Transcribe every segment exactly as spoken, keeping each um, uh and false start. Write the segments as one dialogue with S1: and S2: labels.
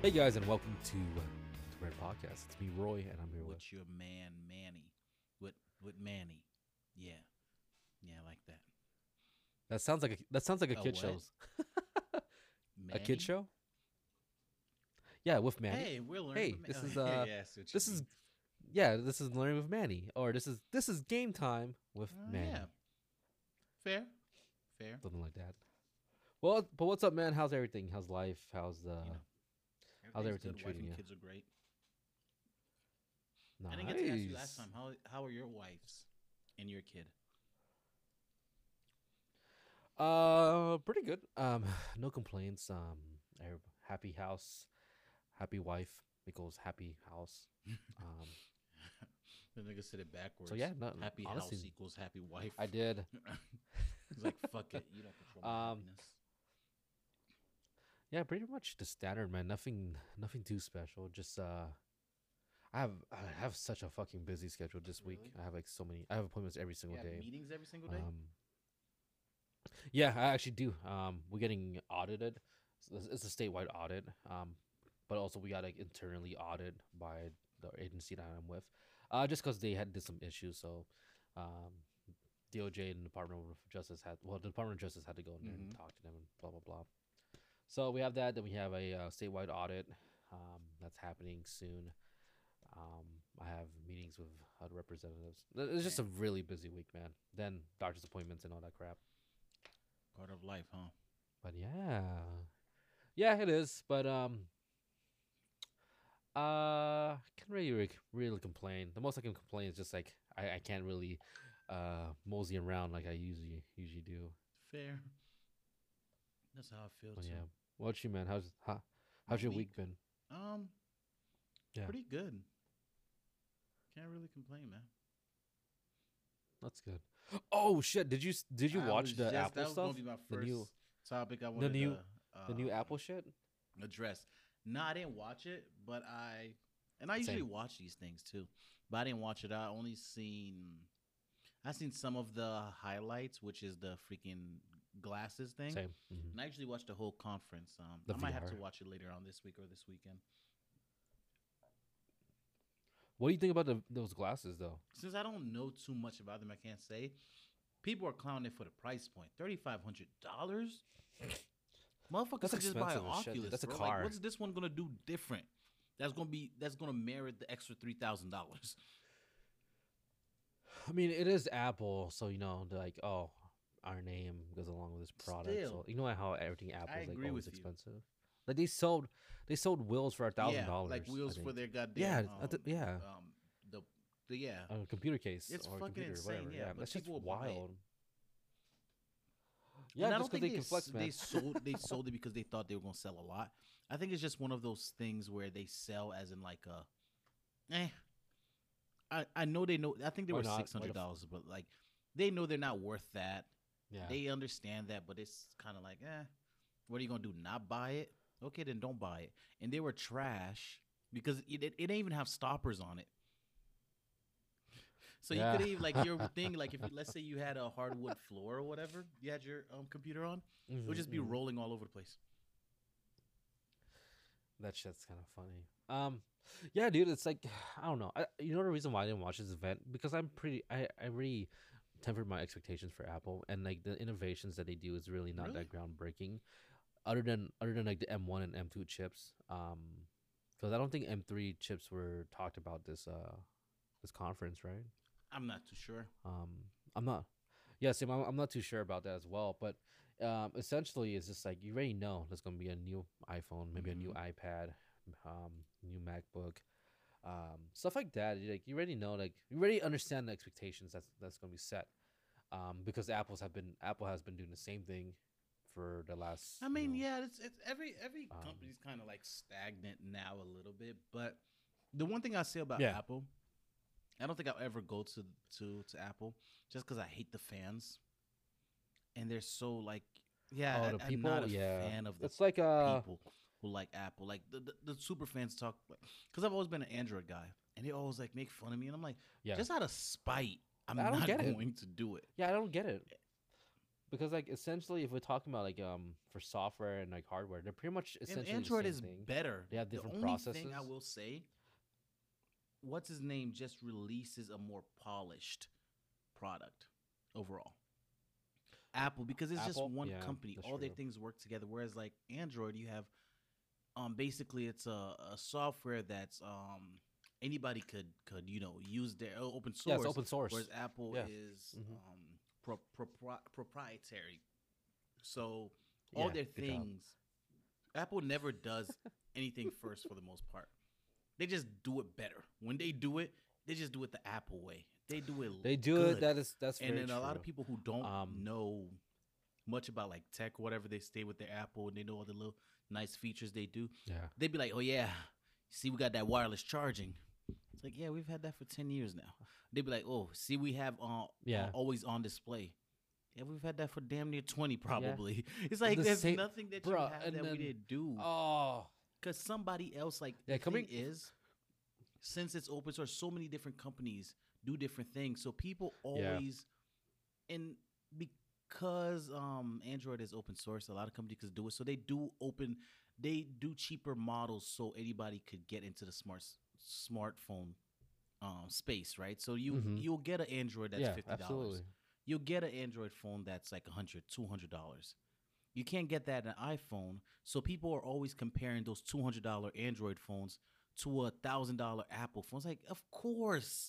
S1: Hey guys, and welcome to uh, to Red Podcast. It's me, Roy, and I'm here with.
S2: With your man Manny. With with Manny. Yeah. Yeah, I like that.
S1: That sounds like a that sounds like a
S2: A
S1: kid
S2: what?
S1: show's a kid
S2: Manny?
S1: show. Yeah, with Manny.
S2: Hey, we're learning
S1: Hey,
S2: with
S1: this
S2: Manny.
S1: is
S2: yeah,
S1: uh,
S2: yeah, I see what you
S1: this is
S2: mean.
S1: yeah, this is learning with Manny, or this is this is game time with
S2: Uh, yeah.
S1: Manny,
S2: Fair. Fair.
S1: something like that. Well, but what's up, man? How's everything? How's life? How's uh,
S2: You know.
S1: how's
S2: Everything's
S1: everything
S2: good. Wife
S1: treating
S2: and
S1: you?
S2: kids are great. I didn't get to ask you last
S1: Nice.
S2: time. How how are your wives and your kid?
S1: Uh, pretty good. Um, no complaints. Um, I- happy house, happy wife equals happy house. Um,
S2: The nigga said it backwards.
S1: so yeah, no,
S2: Happy house
S1: honestly,
S2: equals happy wife.
S1: I did.
S2: He's like, fuck it. You don't control my
S1: Um,
S2: happiness.
S1: yeah, pretty much the standard, man. Nothing, nothing too special. Just uh, I have I have such a fucking busy schedule this week.
S2: Really?
S1: I have like so many. I have appointments every
S2: You
S1: single
S2: have
S1: day.
S2: meetings every single day?
S1: Um, yeah, I actually do. Um, we're getting audited. So It's it's a statewide audit. Um, but also we got like internally audited by the agency that I'm with. Uh, just because they had did some issues, so um, D O J and Department of Justice had well, the Department of Justice had to go in there and
S2: Mhm.
S1: talk to them and blah blah blah. So we have that. Then we have a uh, statewide audit um, that's happening soon. Um, I have meetings with other representatives. It's just a
S2: Damn.
S1: really busy week, man. Then doctor's appointments and all that crap.
S2: Part of life, huh?
S1: But yeah, yeah, it is. But um, uh, I can't really really really complain. The most I can complain is just like I, I can't really uh mosey around like I usually usually do.
S2: Fair. That's how I feel
S1: But
S2: too.
S1: yeah, what about you, man? How's how,
S2: My
S1: how's your week
S2: week,
S1: been?
S2: um,
S1: Yeah,
S2: pretty good. Can't really complain, man.
S1: that's good. Oh shit! Did you s- did you
S2: I
S1: watch
S2: was
S1: the
S2: just
S1: Apple
S2: that was gonna
S1: stuff?
S2: be my
S1: The new
S2: first topic I
S1: the
S2: wanted
S1: new
S2: to
S1: the new Apple
S2: um
S1: shit?
S2: address. No, I didn't watch it, but I and I usually
S1: Same.
S2: watch these things too, but I didn't watch it. I only seen I seen some of the highlights, which is the freaking glasses thing,
S1: Same. hmm
S2: and I actually watched the whole conference. Um,
S1: The
S2: I might have to
S1: V R.
S2: watch it later on this week or this weekend.
S1: What do you think about the, those glasses though?
S2: Since I don't know too much about them, I can't say. People are clowning for the price point, thirty five hundred dollars. Motherfuckers
S1: That's
S2: could just buy an
S1: expensive as shit, dude.
S2: Oculus,
S1: That's a
S2: bro.
S1: car.
S2: Like, what's this one gonna do different? That's gonna be that's gonna merit the extra three thousand dollars.
S1: I mean, it is Apple, so you know, they're like, oh, our name goes along with this product. So
S2: Still,
S1: you know how everything Apple
S2: I
S1: is like
S2: agree
S1: always
S2: with you.
S1: expensive. Like they sold, they sold wheels for a thousand
S2: Yeah, like
S1: dollars. I
S2: wheels for
S1: think.
S2: their
S1: Yeah,
S2: goddamn
S1: I th-
S2: um
S1: yeah,
S2: um the the yeah.
S1: a computer case
S2: It's
S1: or a
S2: fucking
S1: computer,
S2: insane,
S1: whatever.
S2: yeah.
S1: Yeah,
S2: But
S1: that's just
S2: people will buy it.
S1: wild.
S2: And
S1: Yeah,
S2: I
S1: just
S2: don't
S1: because
S2: think
S1: they
S2: they
S1: can
S2: s-
S1: flex,
S2: they
S1: man.
S2: sold they sold it because they thought they were gonna sell a lot. I think it's just one of those things where they sell as in like a eh. I, I know they know I think they
S1: Why
S2: were
S1: not?
S2: six
S1: Why the
S2: hundred
S1: f-
S2: dollars, but like they know they're not worth that.
S1: Yeah,
S2: They understand that, but it's kind of like, eh, what are you gonna do? Not buy it? Okay, then don't buy it. And they were trash because it, it, it didn't even have stoppers on it. So you
S1: yeah,
S2: could even like your thing, like if you, let's say you had a hardwood floor or whatever, you had your um, computer on, it would
S1: hmm
S2: just be
S1: hmm
S2: rolling all over the place.
S1: that shit's kind of funny. Um, yeah, dude, it's like I don't know. I, you know the reason why I didn't watch this event because I'm pretty. I I really tempered my expectations for Apple and like the innovations that they do is really not that
S2: Really?
S1: groundbreaking. Other than other than like the M one and M two chips, um, because I don't think M three chips were talked about this uh this conference, right?
S2: I'm not too sure.
S1: Um, I'm not. Yeah, same. I'm, I'm not too sure about that as well. But um, essentially, it's just like you already know there's gonna be a new iPhone, maybe a new
S2: Hmm.
S1: iPad, um, new MacBook, um, stuff like that. You, like you already know, like you already understand the expectations that's that's gonna be set. Um, because Apple's have been Apple has been doing the same thing for the last,
S2: I
S1: you
S2: mean,
S1: know,
S2: yeah, it's, it's every every
S1: um,
S2: company's kind of like stagnant now a little bit, but the one thing I say about
S1: yeah.
S2: Apple, I don't think I'll ever go to to to Apple just because I hate the fans and they're so like,
S1: Oh,
S2: yeah,
S1: the
S2: I, I'm not
S1: people,
S2: a
S1: yeah.
S2: fan of the
S1: It's like uh,
S2: people who like Apple. Like the the, the super fans talk like, because I've always been an Android guy, and they always like make fun of me, and I'm like,
S1: yeah.
S2: just out of spite, I'm
S1: I don't
S2: not
S1: get it.
S2: going to do it.
S1: Yeah, I don't get it. because like essentially, if we're talking about like um for software and like hardware, they're pretty much
S2: And
S1: essentially the
S2: Android
S1: same
S2: is
S1: thing.
S2: better.
S1: They have
S2: The
S1: different
S2: only thing I
S1: processes.
S2: will say, what's his name just releases a more polished product overall. Apple, because it's just
S1: Apple,
S2: one
S1: yeah,
S2: company.
S1: that's
S2: All their
S1: true.
S2: things work together. Whereas like Android, you have um basically it's a, a software that's um anybody could could you know use their uh, open
S1: Yeah, it's
S2: source,
S1: open source.
S2: whereas Apple
S1: Yeah.
S2: is
S1: Hmm.
S2: um pro, propri- proprietary. So all
S1: Yeah.
S2: their
S1: Good job.
S2: things, Apple never does anything first for the most part. They just do it better. When they do it, they just do it the Apple way. They do it
S1: They do it.
S2: good.
S1: That is that's
S2: And
S1: very
S2: then a lot of
S1: true.
S2: people who don't
S1: Um,
S2: know much about like tech, whatever, they stay with their Apple and they know all the little nice features they do.
S1: yeah.
S2: They'd be like, "Oh yeah, see we got that wireless charging." It's like, "Yeah, we've had that for ten years now." They'd be like, "Oh, see we have uh, uh,
S1: Yeah.
S2: always on display." Yeah, we've had that for damn near twenty
S1: Yeah.
S2: probably. It's like
S1: The
S2: there's
S1: same,
S2: nothing that you
S1: bruh,
S2: have
S1: and
S2: that we
S1: then
S2: didn't do.
S1: oh
S2: Cuz somebody else like
S1: yeah,
S2: the thing
S1: coming.
S2: is since it's open source, so many different companies do different things. So people
S1: Yeah.
S2: always and because um Android is open source, a lot of companies could do it. So they do open they do cheaper models so anybody could get into the smart smartphone um space, right? So you
S1: Hmm.
S2: you'll get an Android that's
S1: Yeah,
S2: fifty dollars.
S1: absolutely.
S2: You'll get an Android phone that's like a hundred, two hundred dollars. You can't get that in an iPhone. So people are always comparing those two hundred dollar Android phones to a thousand dollar Apple phones. Like, of course,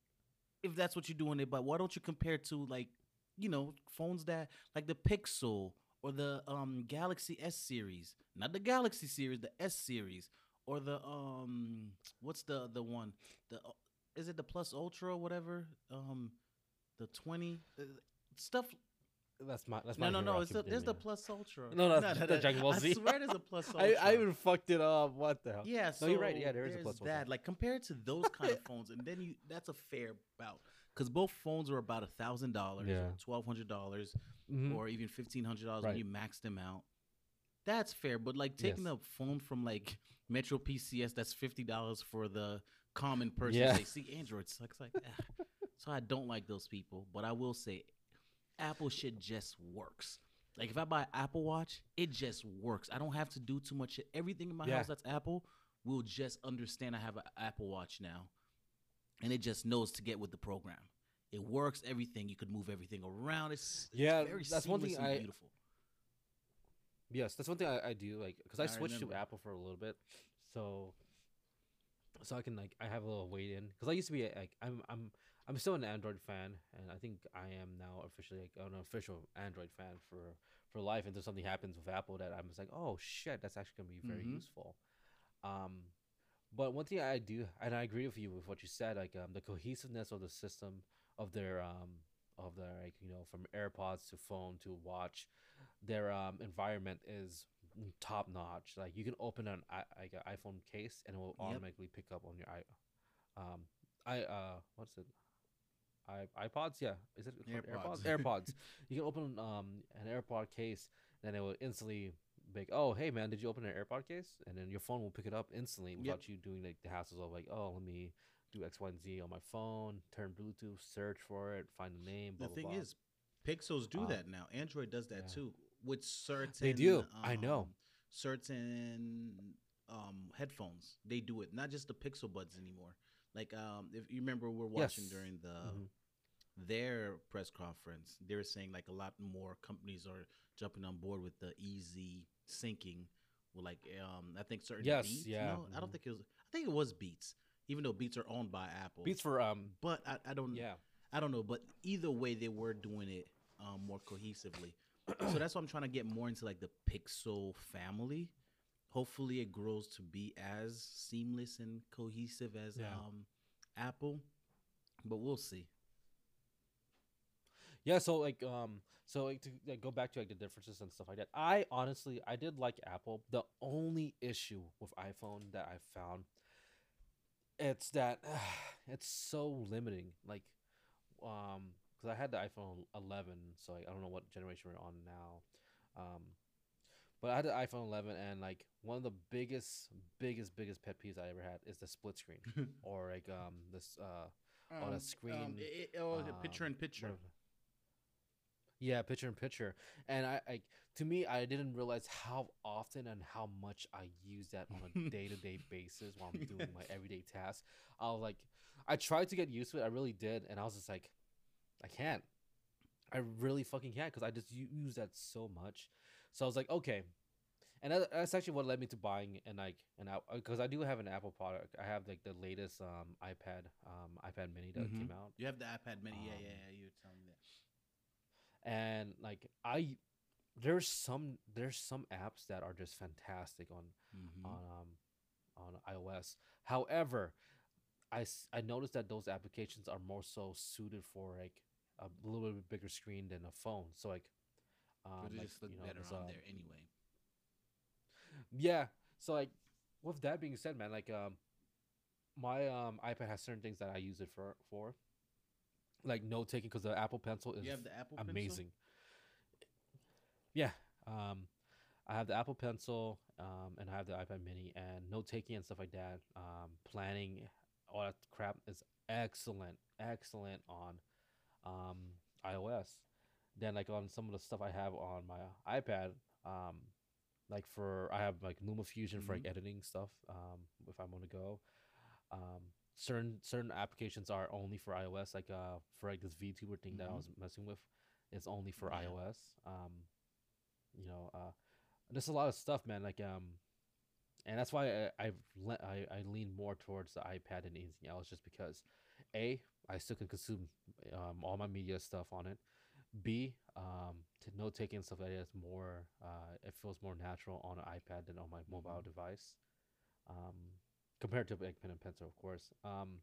S2: if that's what you're doing it, but why don't you compare to like, you know, phones that like the Pixel or the um Galaxy S series, not the Galaxy series, the S series, or the um what's the the one the uh, is it the Plus Ultra or whatever um the twenty uh, stuff.
S1: That's my that's
S2: No,
S1: my
S2: no,
S1: hero
S2: no. It's the, there's the
S1: academia.
S2: Plus Ultra.
S1: No, no,
S2: No,
S1: that's
S2: no,
S1: the
S2: no.
S1: Dragon Ball
S2: I
S1: Z.
S2: swear there's a Plus Ultra.
S1: I I even fucked it up. What the hell?
S2: Yeah, so
S1: No, you're right. Yeah, there is a
S2: there's
S1: plus
S2: that. Like compared to those kind of phones, and then you that's a fair bout because both phones are about a thousand dollars
S1: Yeah.
S2: or twelve hundred dollars
S1: Hmm.
S2: or even fifteen hundred dollars when
S1: Right.
S2: you max them out. That's fair, but like taking
S1: Yes.
S2: a phone from like Metro P C S that's fifty dollars for the common person.
S1: Yeah.
S2: They see Android sucks like that. So I don't like those people, but I will say Apple shit just works. Like if I buy Apple Watch, it just works. I don't have to do too much shit. Everything in my
S1: Yeah.
S2: house that's Apple will just understand I have an Apple Watch now, and it just knows to get with the program. It works. Everything you could move everything around. It's, it's
S1: Yeah,
S2: very
S1: that's one
S2: seamless
S1: thing
S2: and
S1: I-
S2: beautiful.
S1: Yes, that's one thing I, I do like because I
S2: I
S1: switched to
S2: remember.
S1: Apple for a little bit, so so I can like I have a little wait in because I used to be like I'm I'm I'm still an Android fan and I think I am now officially like an official Android fan for for life until something happens with Apple that I'm just like oh shit that's actually gonna be very
S2: Mhm.
S1: useful. Um, but one thing I do and I agree with you with what you said like um the cohesiveness of the system of their um of their like you know from AirPods to phone to watch their um environment is top notch. Like you can open an i like an iPhone case and it will
S2: Yep.
S1: automatically pick up on your i um I uh what's it i iPods yeah is it called
S2: AirPods.
S1: AirPods AirPods. You can open um an AirPod case then it will instantly be like oh hey man did you open an AirPod case and then your phone will pick it up instantly without you doing like the hassles of like oh let me do X Y and Z on my phone turn Bluetooth search for it find the name blah
S2: The
S1: blah
S2: thing
S1: blah.
S2: is, Pixels do
S1: Um,
S2: that now. Android does that
S1: yeah.
S2: too with certain.
S1: They do. I know.
S2: um, Certain um, headphones. They do it. Not just the Pixel Buds anymore. Like um, if you remember, we're watching
S1: Yes.
S2: during the
S1: Mhm.
S2: their press conference. They were saying like a lot more companies are jumping on board with the easy syncing. With like um, I think certain
S1: Yes,
S2: Beats.
S1: yeah,
S2: No, I don't
S1: mhm.
S2: think it was. I think it was Beats. Even though Beats are owned by Apple.
S1: Beats for um
S2: But I, I don't.
S1: yeah.
S2: I don't know, but either way, they were doing it um, more cohesively. So that's why I'm trying to get more into like the Pixel family. Hopefully, it grows to be as seamless and cohesive as
S1: Yeah.
S2: um, Apple, but we'll see.
S1: Yeah, so like um so like to like, go back to like the differences and stuff like that. I honestly I did like Apple. The only issue with iPhone that I found it's that it's so limiting. Like um cuz I had the iPhone eleven, so like, I don't know what generation we're on now. Um but I had the iPhone eleven and like one of the biggest biggest biggest pet peeves I ever had is the split screen or like um this uh Oh, that screen,
S2: it, it- oh, the
S1: um,
S2: picture in picture.
S1: whatever. Yeah, picture in picture. And I, I to me, I didn't realize how often and how much I use that on a day to day basis while I'm doing my
S2: Yes.
S1: everyday tasks. I was like, I tried to get used to it. I really did, and I was just like, I can't. I really fucking can't because I just u- use that so much. So I was like, okay, and that, that's actually what led me to buying and like and because I do have an Apple product. I have like the latest um iPad um iPad Mini that
S2: Mm-hmm.
S1: came out.
S2: You have the iPad Mini. Yeah,
S1: Um,
S2: yeah, yeah. You were telling me that.
S1: and like I there's some there's some apps that are just fantastic on
S2: Mm-hmm.
S1: on um on iOS. However, I s- I noticed that those applications are more so suited for like a little bit bigger screen than a phone. So like um
S2: But it
S1: like
S2: just look
S1: you know
S2: better
S1: there's
S2: on
S1: um
S2: there anyway.
S1: yeah. So like with that being said, man, like um my um iPad has certain things that I use it for for like note taking because the Apple Pencil is
S2: You have the Apple Pencil.
S1: amazing. Yeah. Um I have the Apple Pencil, um, and I have the iPad Mini, and note taking and stuff like that. Um, planning, all that crap is excellent, excellent on um, iOS. Then, like on some of the stuff I have on my iPad, um, like for I have like LumaFusion for
S2: Mm-hmm.
S1: like editing stuff. Um, if I want to go, um, certain certain applications are only for iOS. Like uh, for like this VTuber thing that I
S2: Mm-hmm.
S1: was messing with, is only for
S2: Yeah.
S1: iOS. Um, you know, uh, there's a lot of stuff, man. Like um, and that's why I I've le- I I lean more towards the iPad than anything else, just because, a I still can consume um all my media stuff on it. B um to note taking and stuff like that is more uh it feels more natural on an iPad than on my mobile
S2: Mm-hmm.
S1: device. Um, compared to like pen and pencil, of course. Um,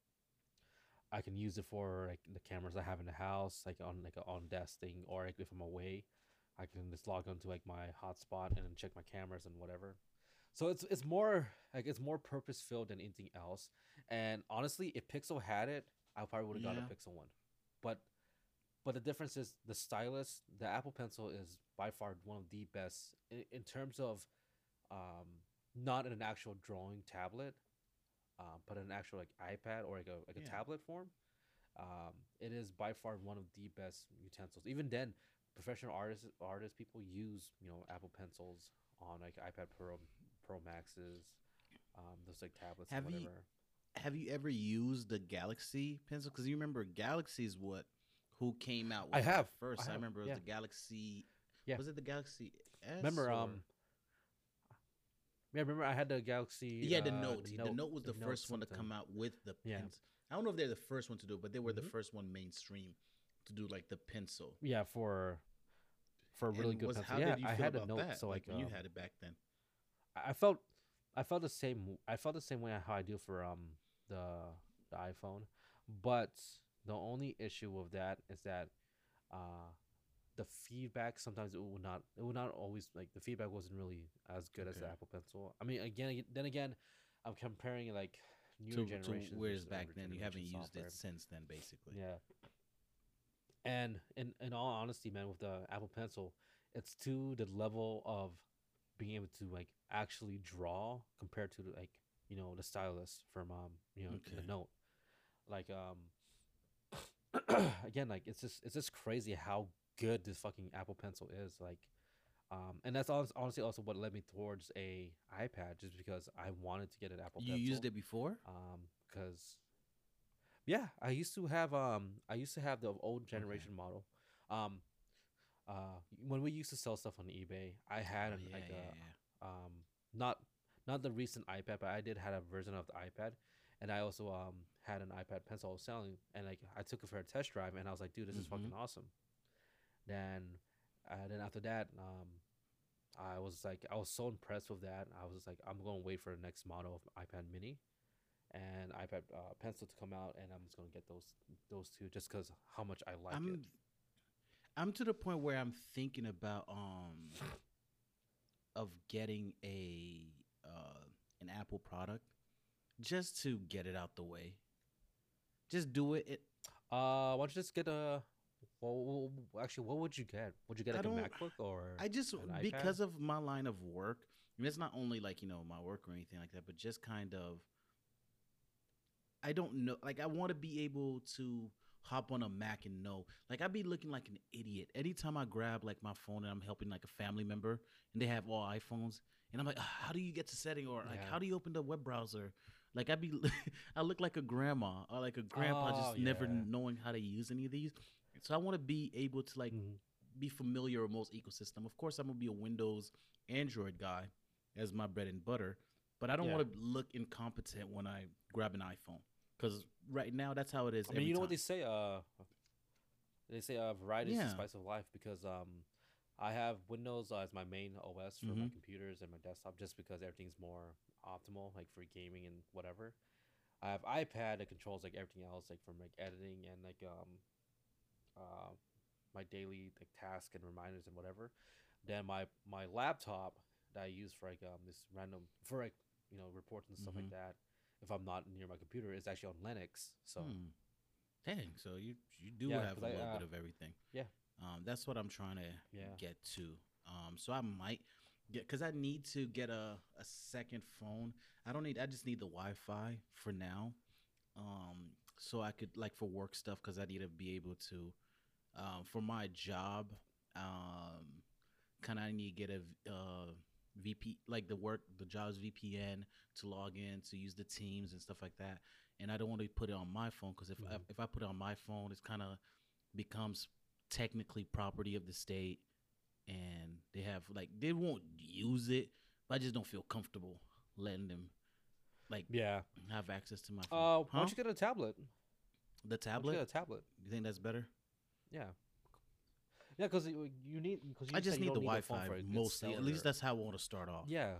S1: I can use it for like the cameras I have in the house, like on like a on desk thing, or like if I'm away, I can just log onto like my hotspot and then check my cameras and whatever. So it's it's more like it's more purpose filled than anything else. And honestly, if Pixel had it, I probably would have got a
S2: Yeah.
S1: Pixel one. But but the difference is the stylus. The Apple Pencil is by far one of the best in, in terms of um, not in an actual drawing tablet, um, but an actual like iPad or like a like a
S2: Yeah.
S1: tablet form. Um, it is by far one of the best utensils. Even then, professional artists artists people use you know Apple Pencils on like iPad Pro Pro Maxes, um, those like tablets and
S2: Have you
S1: whatever.
S2: have you ever used the Galaxy Pencil? Because you remember Galaxy is what who came out
S1: I
S2: with it at
S1: have, I
S2: first. I
S1: have,
S2: remember it was
S1: yeah,
S2: the Galaxy.
S1: yeah.
S2: Was it the Galaxy S
S1: Remember,
S2: or?
S1: um, yeah, remember I had the Galaxy,
S2: Yeah, the
S1: uh,
S2: Note.
S1: the
S2: The
S1: Note,
S2: Note was
S1: the
S2: the
S1: Note
S2: first one to
S1: something.
S2: come out with the
S1: Yeah,
S2: pencil. I don't know if they're the first one to do it, but they were the
S1: hmm
S2: first one mainstream to do like the pencil.
S1: yeah, for for a really
S2: And
S1: good
S2: was
S1: pencil.
S2: how
S1: Yeah,
S2: did you
S1: I
S2: feel
S1: had a
S2: about
S1: Note,
S2: that?
S1: so
S2: Like
S1: like
S2: when you
S1: um,
S2: had it back then?
S1: I I felt I felt the same I felt the same way how I do for um the the iPhone, but the only issue with that is that uh the feedback sometimes it would not it would not always like the feedback wasn't really as good as the
S2: Okay.
S1: Apple Pencil. I mean again then again I'm comparing like newer
S2: To to
S1: generations
S2: whereas
S1: versus
S2: back
S1: older
S2: then you
S1: generation
S2: haven't used it
S1: software.
S2: since then, basically.
S1: Yeah. And in in all honesty, man, with the Apple Pencil, it's to the level of being able to like actually draw compared to like you know the stylus from um you know the
S2: Okay.
S1: Note. Like um again, like it's just it's just crazy how good this fucking Apple Pencil is. Like um and that's honest, honestly also what led me towards a iPad, just because I wanted to get an Apple
S2: You used
S1: Pencil.
S2: it before?
S1: Um because yeah, I used to have um I used to have the old
S2: Okay.
S1: generation model. Um uh when we used to sell stuff on eBay, I had
S2: Oh
S1: an
S2: yeah,
S1: like
S2: yeah, yeah.
S1: a um not not the recent iPad, but I did had a version of the iPad, and I also um had an iPad Pencil I was selling, and like I took it for a test drive, and I was like, dude, this is
S2: Mm-hmm.
S1: fucking awesome. Then uh, then after that, um I was like I was so impressed with that. I was just like I'm going to wait for the next model of iPad Mini and iPad uh, Pencil to come out, and I'm just going to get those those two just because how much I like it.
S2: I'm I'm to the point where I'm thinking about um of getting a uh an Apple product just to get it out the way. Just do it. it
S1: Uh, why don't you just get a? Well, well, actually, what would you get? Would you get
S2: I
S1: like a
S2: don't.
S1: MacBook or
S2: I just
S1: an iPad?
S2: because of my line of work. And it's not only like you know my work or anything like that, but just kind of I don't know. Like I want to be able to hop on a Mac and know. Like I'd be looking like an idiot anytime I grab like my phone and I'm helping like a family member and they have all iPhones and I'm like, "Ah, how do you get to setting or like
S1: Yeah.
S2: how do you open the web browser? Like I'd be, I look like a grandma or like a grandpa
S1: Oh
S2: just never
S1: yeah.
S2: knowing how to use any of these. So I want to be able to like
S1: Mhm.
S2: be familiar with most ecosystem. Of course, I'm gonna be a Windows, Android guy as my bread and butter, but I don't
S1: Yeah.
S2: want to look incompetent when I grab an iPhone because right now that's how it is
S1: I mean,
S2: every
S1: you know what
S2: time.
S1: they say? Uh, they say uh, variety is the
S2: Yeah.
S1: spice of life because um, I have Windows uh, as my main O S for my
S2: Mm-hmm.
S1: computers and my desktop just because everything's more optimal, like for gaming and whatever. I have iPad that controls like everything else, like from like editing and like um, uh, my daily like task and reminders and whatever. Then my my laptop that I use for like um this random for like you know reports and stuff
S2: Mm-hmm.
S1: like that. If I'm not near my computer, is actually on Linux. So
S2: Hmm. Dang. So you you do
S1: yeah,
S2: have
S1: because
S2: a
S1: I
S2: little
S1: uh,
S2: bit of everything.
S1: yeah
S2: Um, that's what I'm trying to
S1: yeah
S2: get to. Um, so I might get because I need to get a a second phone. I don't need. I just need the Wi-Fi for now. Um, so I could like for work stuff because I need to be able to. Um, for my job, um, kind of need to get a uh, V P like the work the job's V P N to log in to use the Teams and stuff like that. And I don't want to put it on my phone because if I,
S1: hmm
S2: if I put it on my phone, it's kind of becomes technically property of the state, and they have like they won't use it, but I just don't feel comfortable letting them like
S1: yeah.
S2: have access to my phone.
S1: Uh, why
S2: Huh?
S1: don't you get a tablet?
S2: The
S1: Why don't you
S2: tablet?
S1: get a tablet?
S2: You think that's better?
S1: Yeah, yeah, because you you need because you
S2: I
S1: said
S2: just
S1: you
S2: need the
S1: don't need a phone
S2: Wi-Fi
S1: for a good
S2: mostly. At least
S1: cellular.
S2: that's how I want to start off.
S1: Yeah,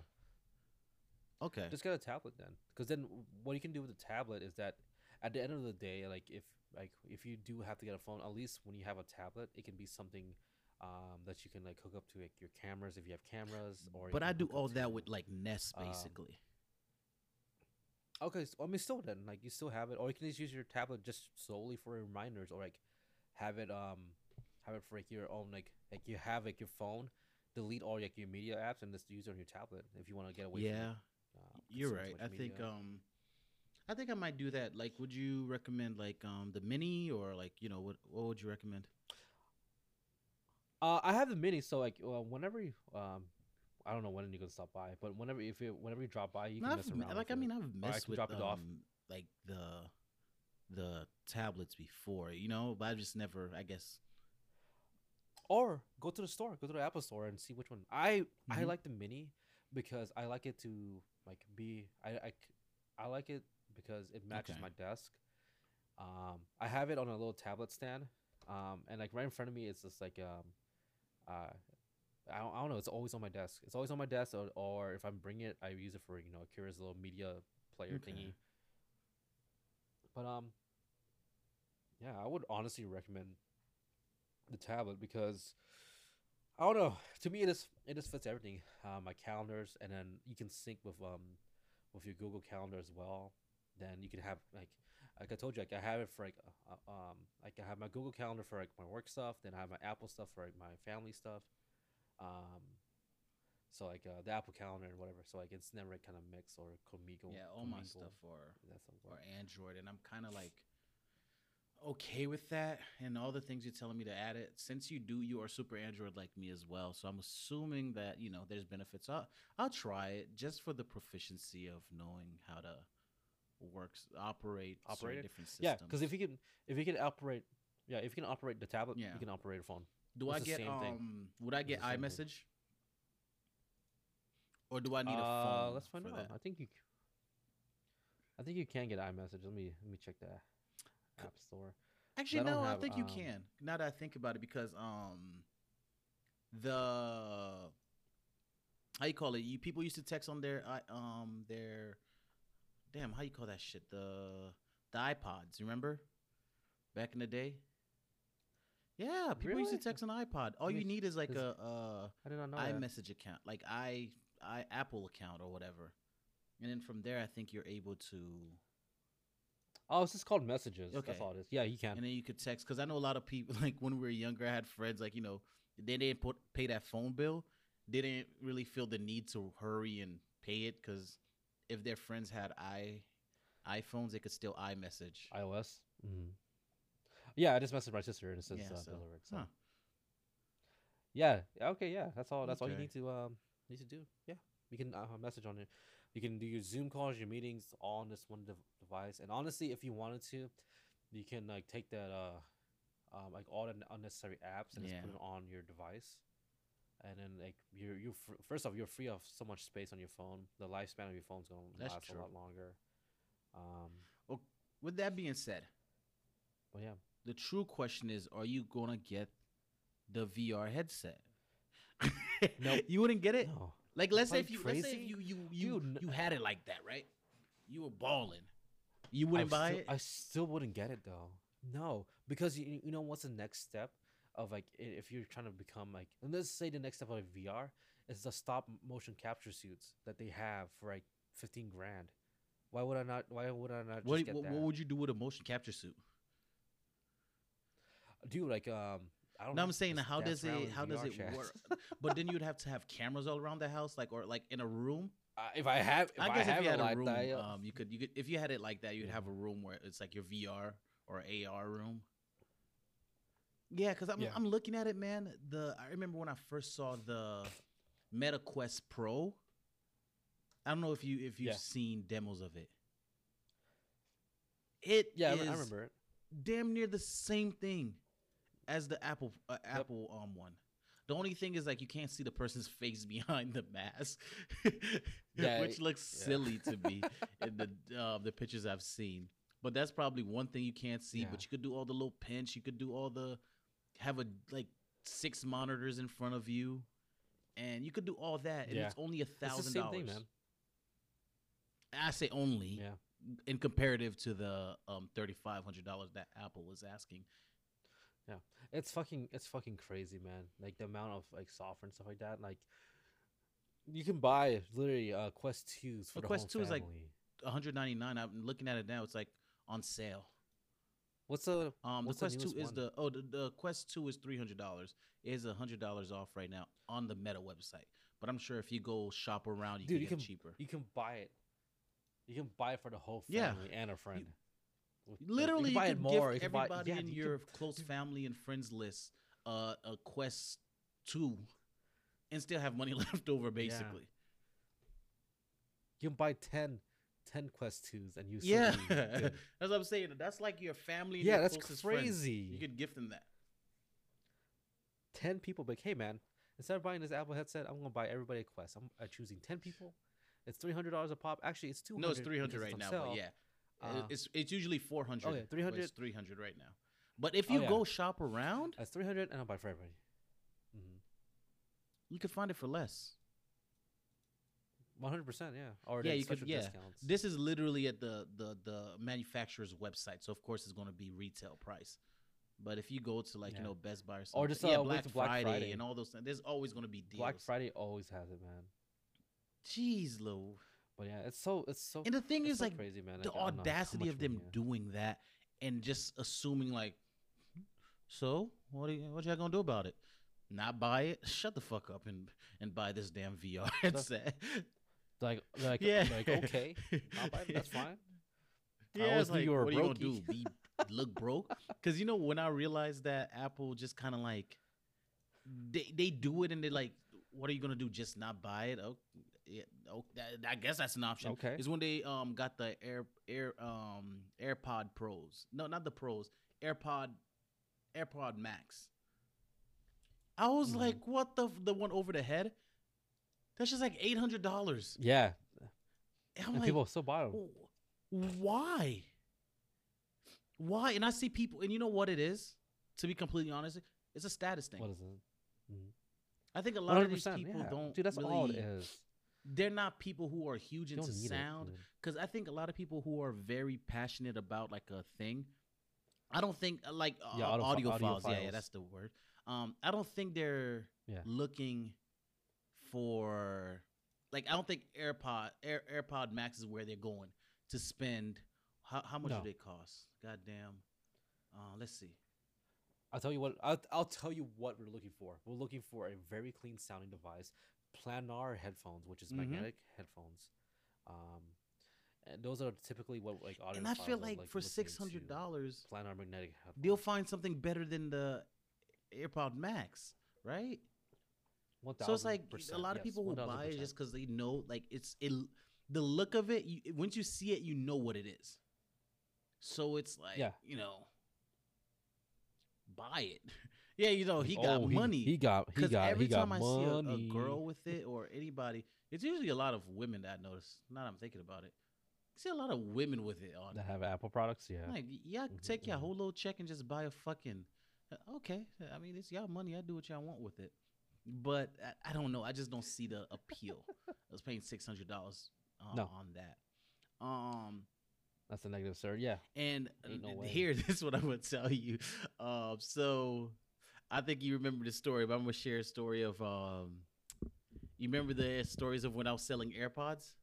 S2: Okay.
S1: just get a tablet then, because then what you can do with the tablet is that at the end of the day, like if like if you do have to get a phone, at least when you have a tablet, it can be something um, that you can like hook up to like your cameras if you have cameras, or you
S2: But
S1: can
S2: I do
S1: hook up
S2: all
S1: to
S2: that with like Nest
S1: um,
S2: basically.
S1: okay. So, I mean, still then like you still have it, or you can just use your tablet just solely for reminders, or like have it um have it for like your own like like you have like your phone, delete all like your media apps and just use it on your tablet if you want to get away from like
S2: Yeah,
S1: uh,
S2: you're
S1: consuming too
S2: right.
S1: much
S2: I
S1: media.
S2: think um I think I might do that. Like would you recommend like um the mini or like, you know, what what would you recommend?
S1: Uh, I have the mini, so like uh, whenever you, um, I don't know when you're gonna stop by, but whenever if you whenever you drop by, you
S2: No,
S1: can
S2: I've
S1: mess
S2: m-
S1: around
S2: like
S1: with
S2: I
S1: it,
S2: mean I've
S1: or I
S2: messed
S1: can
S2: with
S1: drop it off.
S2: um like the the tablets before, you know, but I've just never, I guess.
S1: Or go to the store, go to the Apple store and see which one. I I
S2: Mm-hmm.
S1: like the mini because I like it to like be I I, c- I like it because it matches
S2: Okay.
S1: my desk. Um, I have it on a little tablet stand. Um, and like right in front of me, it's just like um, uh, I don't, I don't know. It's always on my desk. It's always on my desk, or, or if I'm bringing it, I use it for you know a curious little media player
S2: Okay.
S1: thingy. But um, yeah, I would honestly recommend the tablet because I don't know. To me, it just it just fits everything. Uh, my calendars, and then you can sync with um with your Google Calendar as well. Then you can have like like I told you, like I have it for like uh, uh, um like I have my Google Calendar for like my work stuff. Then I have my Apple stuff for like my family stuff. Um, so like uh, the Apple Calendar and whatever. So like it's never kind of mix or commingle
S2: Yeah, all my
S1: commingle.
S2: stuff are
S1: That sounds
S2: are
S1: like
S2: Android and I'm kind of like okay with that and all the things you're telling me to add it. Since you do, you are super Android like me as well. So I'm assuming that, you know, there's benefits. I'll, I'll try it just for the proficiency of knowing how to works operate certain
S1: operated.
S2: different
S1: Yeah,
S2: systems.
S1: because if you can if you can operate, yeah, if you can operate the tablet,
S2: Yeah.
S1: you can operate a phone.
S2: Do
S1: It's
S2: I
S1: the
S2: get
S1: same thing.
S2: um would I
S1: It's
S2: get
S1: the same thing.
S2: iMessage or do I need a
S1: Uh,
S2: phone
S1: let's find
S2: for
S1: out.
S2: that?
S1: I think you, c- I think you can get iMessage. Let me let me check the
S2: C-
S1: app store because
S2: Actually
S1: I don't
S2: no, I
S1: have
S2: think you
S1: um.
S2: can. Now that I think about it because um the how you call it? You people used to text on their i um their damn, how you call that shit? The the iPods, remember? Back in the day? Yeah, people used to
S1: Really?
S2: text an iPod. All
S1: Let me.
S2: you
S1: ch-
S2: need is like
S1: Is
S2: a, a
S1: I did not know that.
S2: iMessage account, like i i Apple account or whatever. And then from there I think you're able to
S1: Oh, it's just called messages. That's
S2: okay.
S1: all it is. Yeah, you can.
S2: And then you could text cuz I know a lot of people like when we were younger I had friends like, you know, they didn't put pay that phone bill. They didn't really feel the need to hurry and pay it cuz if their friends had i iPhones, they could still iMessage.
S1: iOS. Mm. Yeah, I just messaged my sister and it says
S2: Yeah.
S1: uh,
S2: So,
S1: delivered. So
S2: huh.
S1: yeah, yeah, okay, yeah. That's all. That's all you
S2: Okay.
S1: need to um need to do. Yeah, you can uh, message on it. You can do your Zoom calls, your meetings, all on this one dev- device. And honestly, if you wanted to, you can like take that uh um like all the n- unnecessary apps and just
S2: Yeah.
S1: put it on your device. And then like you're you fr- first off you're free of so much space on your phone. The lifespan of your phone's gonna
S2: That's
S1: last a
S2: true.
S1: lot longer. Um,
S2: Well, with that being said,
S1: but yeah,
S2: the true question is: are you gonna get the V R headset?
S1: nope,
S2: You wouldn't get it.
S1: no.
S2: Like, let's
S1: Are
S2: say
S1: you
S2: if you let's say if
S1: crazy,
S2: you you you
S1: dude? n-
S2: you had it like that, right? You were balling. You
S1: I
S2: wouldn't buy
S1: still
S2: it.
S1: I still wouldn't get it though. No, because you you know what's the next step of like i- if you're trying to become like and let's say the next step of like V R is the stop motion capture suits that they have for like fifteen grand. Why would I not? Why would I not
S2: What,
S1: just get
S2: what what
S1: that,
S2: would you do with a motion capture suit?
S1: dude? Like um, I don't
S2: No,
S1: know.
S2: I'm saying
S1: Just
S2: how
S1: dance
S2: does
S1: around
S2: it
S1: in
S2: how does
S1: V R
S2: it
S1: chat.
S2: work? But then you'd have to have cameras all around the house, like or like in a room.
S1: uh, if I have, if
S2: I
S1: I,
S2: guess if
S1: have
S2: you
S1: it
S2: had a
S1: like
S2: room,
S1: that, yeah.
S2: um, you could you could if you had it like that, you'd
S1: Yeah.
S2: have a room where it's like your V R or A R room. Yeah, because I'm
S1: Yeah.
S2: I'm looking at it, man. The I remember when I first saw the Meta Quest Pro. I don't know if you if you've
S1: Yeah.
S2: seen demos of it. It
S1: Yeah, I,
S2: is
S1: re- I remember it.
S2: damn near the same thing as the Apple uh,
S1: Yep.
S2: Apple um one. The only thing is like you can't see the person's face behind the mask,
S1: Yeah,
S2: which looks
S1: yeah.
S2: silly to me in the uh, the pictures I've seen. But that's probably one thing you can't see.
S1: Yeah.
S2: But you could do all the little pinch. You could do all the have a like six monitors in front of you, and you could do all that, and
S1: Yeah.
S2: it's only a
S1: It's the
S2: thousand
S1: same thing,
S2: dollars.
S1: man.
S2: I say only
S1: Yeah.
S2: in comparative to the um thirty five hundred dollars that Apple is asking.
S1: Yeah, it's fucking it's fucking crazy, man. Like the amount of like software and stuff like that. Like you can buy literally uh Quest twos for
S2: Well,
S1: the
S2: Quest
S1: whole
S2: two is like
S1: family.
S2: one hundred ninety-nine. I'm looking at it now. It's like on sale.
S1: What's the
S2: Um, the
S1: what's the
S2: Quest two
S1: newest
S2: is
S1: one?
S2: the oh the, the Quest two is three hundred dollars. Is a hundred dollars off right now on the Meta website. But I'm sure if you go shop around, you
S1: Dude,
S2: can
S1: you
S2: get
S1: can
S2: cheaper.
S1: you can buy it. You can buy it for the whole
S2: Yeah.
S1: family and a friend. With- like,
S2: Literally,
S1: you
S2: you,
S1: can buy
S2: could
S1: it more. You
S2: gift
S1: can buy,
S2: everybody
S1: yeah,
S2: in
S1: you
S2: your
S1: can,
S2: close family and friends list uh, a Quest two, and still have money left over. Basically,
S1: you can buy ten, ten Quest twos and you still
S2: yeah,
S1: be good.
S2: that's what I'm saying. That's like your family and
S1: Yeah,
S2: your
S1: that's
S2: closest friends.
S1: crazy.
S2: You could gift them that.
S1: ten people, but hey, man, instead of buying this Apple headset, I'm gonna buy everybody a Quest. I'm uh, choosing ten people. It's three hundred dollars a pop. Actually, it's two hundred.
S2: No, it's three hundred right now, but yeah,
S1: Uh,
S2: it's it's usually four hundred.
S1: oh yeah, three hundred.
S2: It's three hundred right now. But if
S1: Oh,
S2: you
S1: yeah.
S2: go shop around,
S1: That's three hundred, and I'll buy for everybody. Mm-hmm.
S2: you could find it for less.
S1: One hundred percent, yeah. Or
S2: Yeah,
S1: yeah,
S2: you could-
S1: special
S2: yeah.
S1: discounts.
S2: This is literally at the the the manufacturer's website, so of course it's going to be retail price. But if you go to like you
S1: Yeah.
S2: know Best Buy or something,
S1: Or just,
S2: yeah,
S1: uh, wait
S2: Black,
S1: till Black
S2: Friday,
S1: Friday.
S2: and all those things, there's always going to be deals.
S1: Black Friday always has it, man.
S2: Jeez, Lou.
S1: But yeah, it's so it's so.
S2: And the thing
S1: it's
S2: is,
S1: so
S2: like,
S1: crazy, man.
S2: the
S1: Like, I don't know how
S2: audacity
S1: much
S2: of them
S1: money, yeah.
S2: doing that and just assuming like, so what are you, what y'all gonna do about it? Not buy it? Shut the fuck up and and buy this damn V R headset.
S1: Like, like,
S2: Yeah.
S1: like okay, I'll buy it, that's fine. I
S2: Yeah,
S1: always
S2: it's
S1: knew
S2: like,
S1: you were a
S2: what are you gonna do?
S1: brokey.
S2: Be look broke? Because you know when I realized that Apple just kind of like they they do it and they're like, what are you gonna do? Just not buy it? Oh, yeah, oh that, I guess that's an option.
S1: Okay.
S2: Is when they um got the Air Air um AirPod Pros. No, not the Pros. AirPod AirPod Max. I was
S1: Mhm.
S2: like, what the the one over the head? That's just like eight hundred dollars.
S1: Yeah,
S2: I'm
S1: and
S2: like,
S1: people still buy them.
S2: "Wh- why? Why? And I see people, and you know what it is? To be completely honest, it's a status thing.
S1: What is it? Mhm.
S2: I think a
S1: One
S2: lot
S1: hundred
S2: of these
S1: percent.
S2: people
S1: Yeah,
S2: don't.
S1: dude. That's
S2: really,
S1: all it is.
S2: They're not people who are huge
S1: You don't
S2: into
S1: need
S2: sound.
S1: it. dude.
S2: Because I think a lot of people who are very passionate about like a thing, I don't think uh, like uh,
S1: Yeah, audio-
S2: audio,
S1: audio
S2: files. Yeah, yeah,
S1: files.
S2: that's the word. Um, I don't think they're
S1: Yeah.
S2: looking for like I don't think AirPod Air, AirPod Max is where they're going to spend. How how much
S1: No.
S2: do they cost? Goddamn. Uh, let's see.
S1: I'll tell you what. I'll, I'll tell you what we're looking for. We're looking for a very clean sounding device, planar headphones, which is
S2: Mhm.
S1: magnetic headphones, um, And those are typically what like
S2: And I
S1: audiophiles
S2: feel
S1: are
S2: like
S1: like
S2: for
S1: listening
S2: six hundred
S1: to
S2: dollars,
S1: planar magnetic
S2: they'll
S1: headphones.
S2: find something better than the AirPod Max, right?
S1: One
S2: So it's
S1: thousand
S2: like a
S1: percent,
S2: lot of
S1: yes,
S2: people
S1: one
S2: will
S1: thousand
S2: buy it
S1: percent.
S2: just because they know, like it's it, the look of it. You, once you see it, you know what it is. So it's like
S1: Yeah.
S2: you know, buy it. Yeah, you know he got
S1: Oh, he
S2: money.
S1: he got he
S2: Because
S1: got he
S2: every
S1: got
S2: time I see a, a
S1: money.
S2: girl with it or anybody, it's usually a lot of women that I notice. Now that I'm thinking about it, I see a lot of women with it on.
S1: That have Apple products. Yeah.
S2: I'm like, yeah,
S1: hmm
S2: take your
S1: hmm
S2: whole little check and just buy a fucking. uh, Okay, I mean it's y'all money. I do what y'all want with it, but I, I don't know. I just don't see the appeal. I was paying six hundred dollars uh,
S1: No,
S2: on that. Um,
S1: that's a negative, sir. Yeah,
S2: and
S1: ain't no
S2: uh,
S1: way.
S2: here, this is what I'm gonna tell you. Um, so I think you remember the story, but I'm gonna share a story of um. You remember the stories of when I was selling AirPods?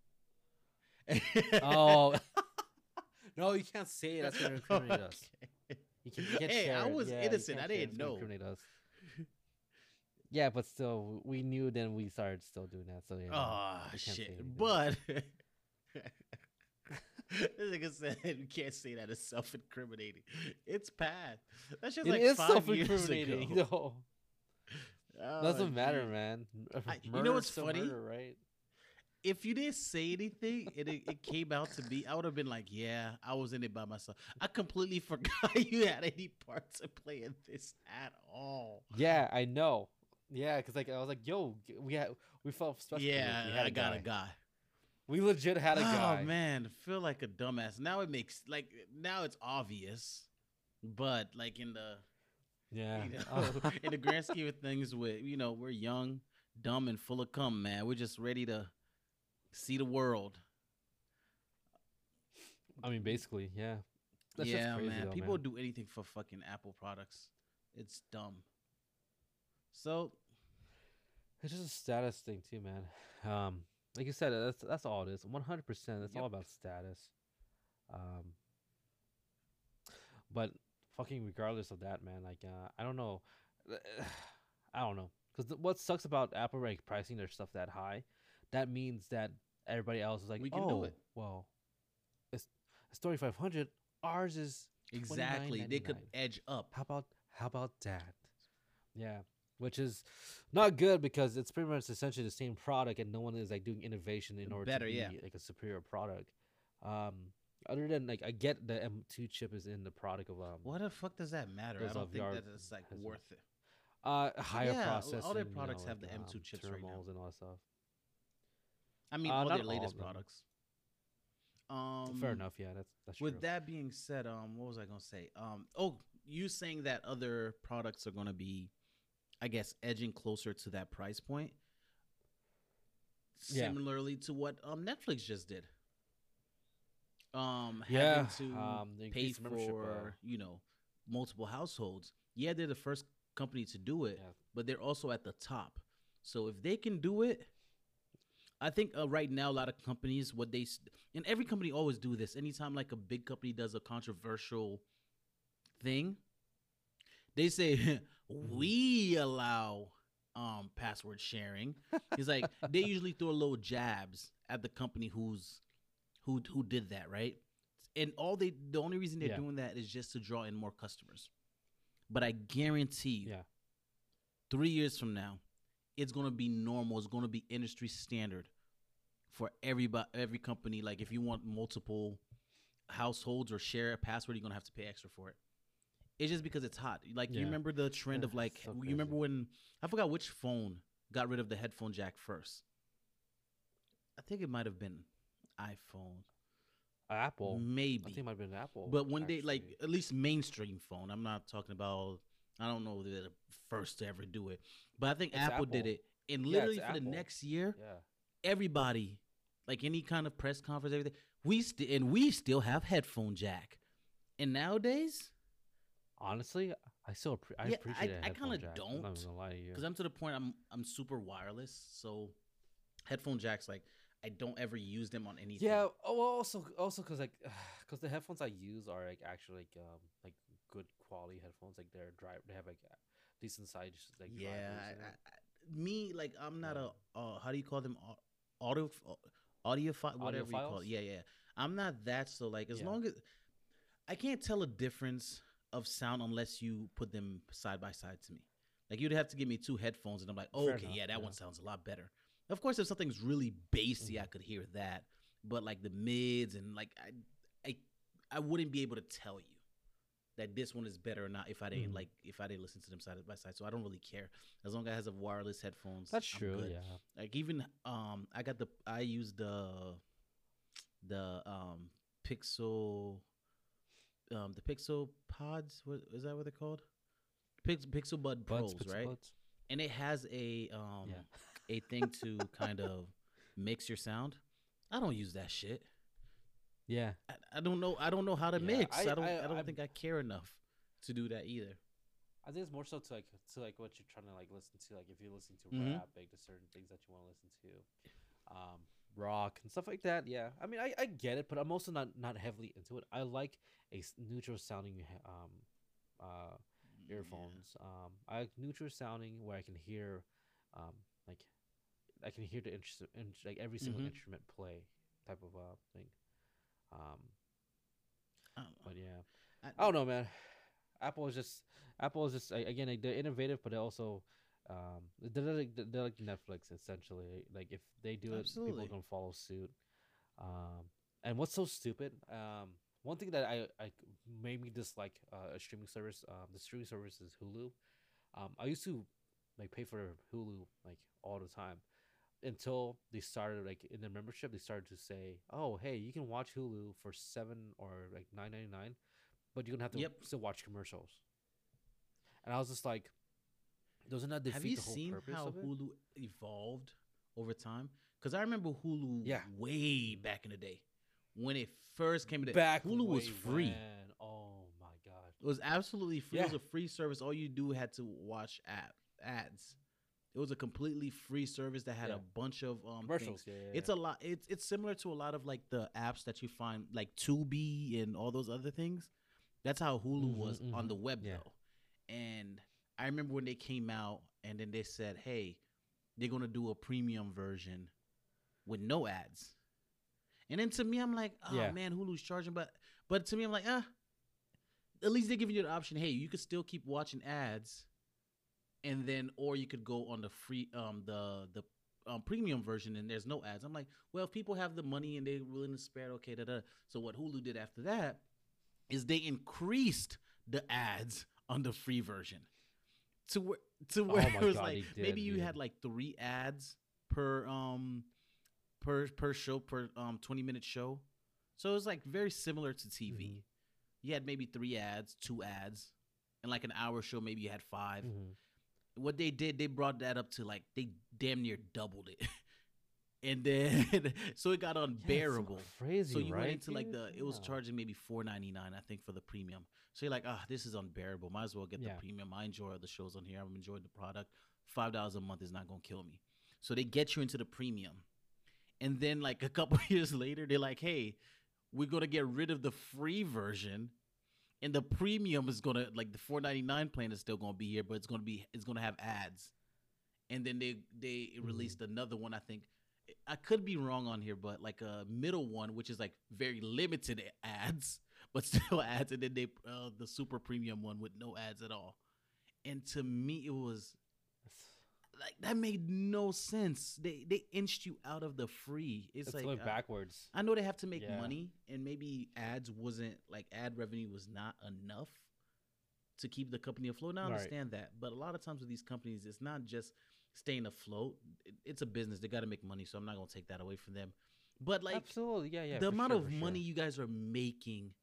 S1: Oh no, you can't say it. That's gonna incriminate us.
S2: Okay.
S1: You can you can't
S2: Hey,
S1: share
S2: I
S1: it.
S2: was
S1: Yeah, you
S2: innocent. I
S1: can't share it.
S2: didn't
S1: It's gonna
S2: know.
S1: incriminate us. Yeah, but still, we knew. Then we started still doing that. So yeah, no,
S2: Oh
S1: we can't say
S2: shit!
S1: anything.
S2: But this nigga said you can't say that it's self-incriminating. It's past. That's just
S1: It
S2: like
S1: is
S2: five years
S1: self-incriminating.
S2: ago.
S1: No,
S2: Oh,
S1: doesn't matter,
S2: geez.
S1: man.
S2: I- you know
S1: Murder
S2: what's
S1: is still
S2: funny?
S1: murder, right?
S2: If you didn't say anything and it, it came out to be, I would have been like, yeah, I was in it by myself. I completely forgot you had any part to play in this at all.
S1: Yeah, I know. Yeah, because like I was like, yo, g- we had we felt special. 'cause, like,
S2: Yeah,
S1: we had
S2: I
S1: a
S2: got
S1: guy.
S2: a guy.
S1: We legit had a
S2: Oh
S1: guy.
S2: man, I feel like a dumbass. Now it makes like now it's obvious, but like in the
S1: Yeah.
S2: you know, in the grand scheme of things, with you know we're young, dumb, and full of cum, man. We're just ready to see the world.
S1: I mean, basically, yeah. That's just
S2: Yeah,
S1: crazy,
S2: man.
S1: though,
S2: People
S1: man.
S2: do anything for fucking Apple products. It's dumb. So
S1: It's just a status thing too, man. Um, like you said, that's that's all it is. One hundred percent. It's all
S2: yep.
S1: about status. Um, but fucking regardless of that, man. Like, uh, I don't know. I don't know. Because what sucks about Apple like pricing their stuff that high, that means that everybody else is like,
S2: We can
S1: oh,
S2: do it."
S1: well, it's it's thirty five hundred. Ours is
S2: Exactly, they could
S1: twenty-nine ninety-nine.
S2: edge up.
S1: How about how about that? Yeah, which is not good because it's pretty much essentially the same product, and no one is like doing innovation in order
S2: Better,
S1: to be
S2: yeah.
S1: like a superior product. Um, other than like I get the M two chip is in the product of um
S2: What the fuck does that matter?
S1: Those
S2: I don't
S1: of
S2: think
S1: your-
S2: that it's like
S1: has a-
S2: worth it.
S1: uh higher
S2: Yeah, all
S1: processing.
S2: their
S1: you
S2: products
S1: know,
S2: have
S1: like,
S2: the M two
S1: um,
S2: chips right now.
S1: thermals and all that stuff.
S2: I mean,
S1: Uh,
S2: all
S1: not
S2: their
S1: all
S2: latest
S1: of them.
S2: products. Um,
S1: Fair enough. Yeah, that's that's
S2: With
S1: true.
S2: that being said, um, what was I gonna say? Um, oh, you saying that other products are gonna be, I guess, edging closer to that price point,
S1: Yeah.
S2: similarly to what um Netflix just did. Um,
S1: Yeah,
S2: having to
S1: um, the
S2: pay
S1: increased membership,
S2: for
S1: uh,
S2: you know multiple households. Yeah, they're the first company to do it,
S1: Yeah.
S2: but they're also at the top. So if they can do it, I think uh, right now a lot of companies, what they s- and every company always do this. Anytime like a big company does a controversial thing, they say we allow um password sharing. It's like they usually throw little jabs at the company who's who who did that, right? And all they the only reason they're
S1: Yeah.
S2: doing that is just to draw in more customers. But I guarantee you,
S1: Yeah.
S2: three years from now, it's gonna be normal. It's gonna be industry standard for everybody, every company. Like if you want multiple households or share a password, you're gonna have to pay extra for it. It's just because it's hot. Like you
S1: Yeah.
S2: remember the trend
S1: Yeah,
S2: of like
S1: so
S2: you remember
S1: crazy.
S2: when I forgot which phone got rid of the headphone jack first. I think it might have been iPhone,
S1: Apple. I
S2: maybe.
S1: think it might have been Apple.
S2: But when they like
S1: actually.
S2: at least mainstream phone, I'm not talking about. I don't know if they're the first to ever do it, but I think
S1: It's
S2: Apple, did
S1: Apple.
S2: it, and
S1: Yeah,
S2: literally
S1: it's
S2: for the
S1: Apple.
S2: next year,
S1: Yeah.
S2: everybody, like any kind of press conference, everything, we still and we still have headphone jack, and nowadays,
S1: Honestly, I still appre- I
S2: Yeah, I-
S1: appreciate it.
S2: I kinda don't,
S1: I'm not gonna lie to you.
S2: because I'm to the point I'm I'm super wireless, so headphone jacks like I don't ever use them on anything.
S1: Yeah. Oh, well, also also because like because the headphones I use are like actually like um like good quality headphones. Like they're drive. They have like uh, decent size like
S2: yeah.
S1: drivers
S2: I,
S1: in
S2: I,
S1: it.
S2: I- me like I'm not
S1: Yeah.
S2: a uh, how do you call them Au- audio Audiophile, whatever you call it.
S1: Audiophiles.
S2: Yeah, yeah. I'm not that, so like as
S1: Yeah,
S2: long as I can't tell a difference of sound unless you put them side by side to me. Like you'd have to give me two headphones, and I'm like, oh,
S1: fair
S2: okay,
S1: enough.
S2: yeah, that
S1: Yeah.
S2: one sounds a lot better. Of course, if something's really bassy, I
S1: Hmm.
S2: could hear that. But like the mids and like I, I, I wouldn't be able to tell you that this one is better or not if I didn't
S1: Hmm.
S2: like if I didn't listen to them side by side. So I don't really care as long as I have wireless headphones.
S1: That's
S2: I'm
S1: true.
S2: good.
S1: Yeah.
S2: Like even um, I got the I use the the um Pixel um the Pixel Pods. What is that? What they're called? Pix, Pixel Bud
S1: Buds,
S2: Pros,
S1: Pixel
S2: right?
S1: buds.
S2: And it has a
S1: Yeah.
S2: um a thing to kind of mix your sound. I don't use that shit.
S1: Yeah.
S2: I, I don't know. I don't know how to
S1: Yeah.
S2: mix.
S1: I
S2: I don't.
S1: I
S2: I don't
S1: I
S2: think I care enough to do that either.
S1: I think it's more so to like to like what you're trying to like listen to. Like if you're listening to
S2: Mm-hmm.
S1: rap, like there's certain things that you want to listen to, um, rock and stuff like that. Yeah, I mean, I, I get it, but I'm also not not heavily into it. I like a s- neutral sounding he- um, uh,
S2: Yeah.
S1: earphones. Um, I like neutral sounding where I can hear, um, like I can hear the interest in like every single
S2: Mm-hmm.
S1: instrument play type of uh thing. Um,
S2: I don't know.
S1: but yeah,
S2: I,
S1: I don't know, man. Apple is just Apple is just a- again like, they're innovative, but they're also um they're like they're like Netflix essentially. Like if they do it, people are
S2: absolutely.
S1: gonna follow suit. Um, and what's so stupid? Um, one thing that I I made me dislike uh, a streaming service. Um, the streaming service is Hulu. Um, I used to like pay for Hulu like all the time until they started like in their membership. They started to say, "Oh, hey, you can watch Hulu for seven or like nine ninety nine, but you're gonna have to
S2: Yep.
S1: still watch commercials." And I was just like, doesn't that
S2: Have
S1: defeat
S2: you
S1: the whole
S2: seen
S1: purpose
S2: how
S1: of it?
S2: Hulu evolved over time? Because I remember Hulu
S1: Yeah.
S2: way back in the day when it first came to
S1: Back
S2: Hulu was
S1: way
S2: free.
S1: when, oh my god.
S2: It was absolutely free. It
S1: Yeah.
S2: was a free service. All you do had to watch app ads. It was a completely free service that had
S1: Yeah.
S2: a bunch of um
S1: Commercials.
S2: things.
S1: Yeah, yeah,
S2: It's a lot. It's it's similar to a lot of like the apps that you find like Tubi and all those other things. That's how
S1: yeah.
S2: Hulu
S1: Hmm.
S2: was on
S1: Hmm.
S2: the web
S1: Yeah.
S2: though. And I remember when they came out and then they said, "Hey, they're gonna do a premium version with no ads." And then to me, I'm like, "Oh
S1: Yeah.
S2: man, Hulu's charging," but but to me, I'm like, "Ah, at least they're giving you the option. Hey, you could still keep watching ads, and then or you could go on the free um the the um, premium version and there's no ads." I'm like, well, if people have the money and they're willing to spare it, okay, da, da. So what Hulu did after that is they increased the ads on the free version to where to where
S1: Oh
S2: it
S1: my
S2: was
S1: god,
S2: like
S1: they
S2: maybe
S1: did,
S2: you
S1: dude.
S2: had like three ads per um per per show per um twenty minute show. So it was like very similar to T V.
S1: Hmm.
S2: You had maybe three ads, two ads, and like an hour show maybe you had five.
S1: Hmm.
S2: What they did, they brought that up to like they damn near doubled it. And then so it got
S1: Yeah, it's so
S2: unbearable.
S1: crazy,
S2: So you went
S1: right,
S2: into like
S1: dude?
S2: the it was
S1: Yeah.
S2: charging maybe four ninety nine, I think, for the premium. So you're like, ah, this is unbearable. Might as well get the
S1: Yeah.
S2: premium. I enjoy the shows on here. I'm enjoying the product. Five dollars a month is not gonna kill me. So they get you into the premium, and then like a couple years later, they're like, hey, we're gonna get rid of the free version, and the premium is gonna like the four ninety nine plan is still gonna be here, but it's gonna be it's gonna have ads. And then they they
S1: Hmm.
S2: released another one. I think I could be wrong on here, but like a middle one, which is like very limited ads, but still ads, and then they uh, the super premium one with no ads at all. And to me, it was
S1: That's,
S2: like that made no sense. They they inched you out of the free. It's
S1: that's
S2: like
S1: going
S2: uh,
S1: backwards.
S2: I know they have to make
S1: Yeah.
S2: money, and maybe ads wasn't like ad revenue was not enough to keep the company afloat. And I
S1: All right.
S2: understand that, but a lot of times with these companies, it's not just staying afloat. It- It's a business; they got to make money. So I'm not gonna take that away from them. But like
S1: Absolutely. Yeah, yeah,
S2: the
S1: for
S2: amount
S1: sure,
S2: of
S1: for
S2: money
S1: sure.
S2: you guys are making,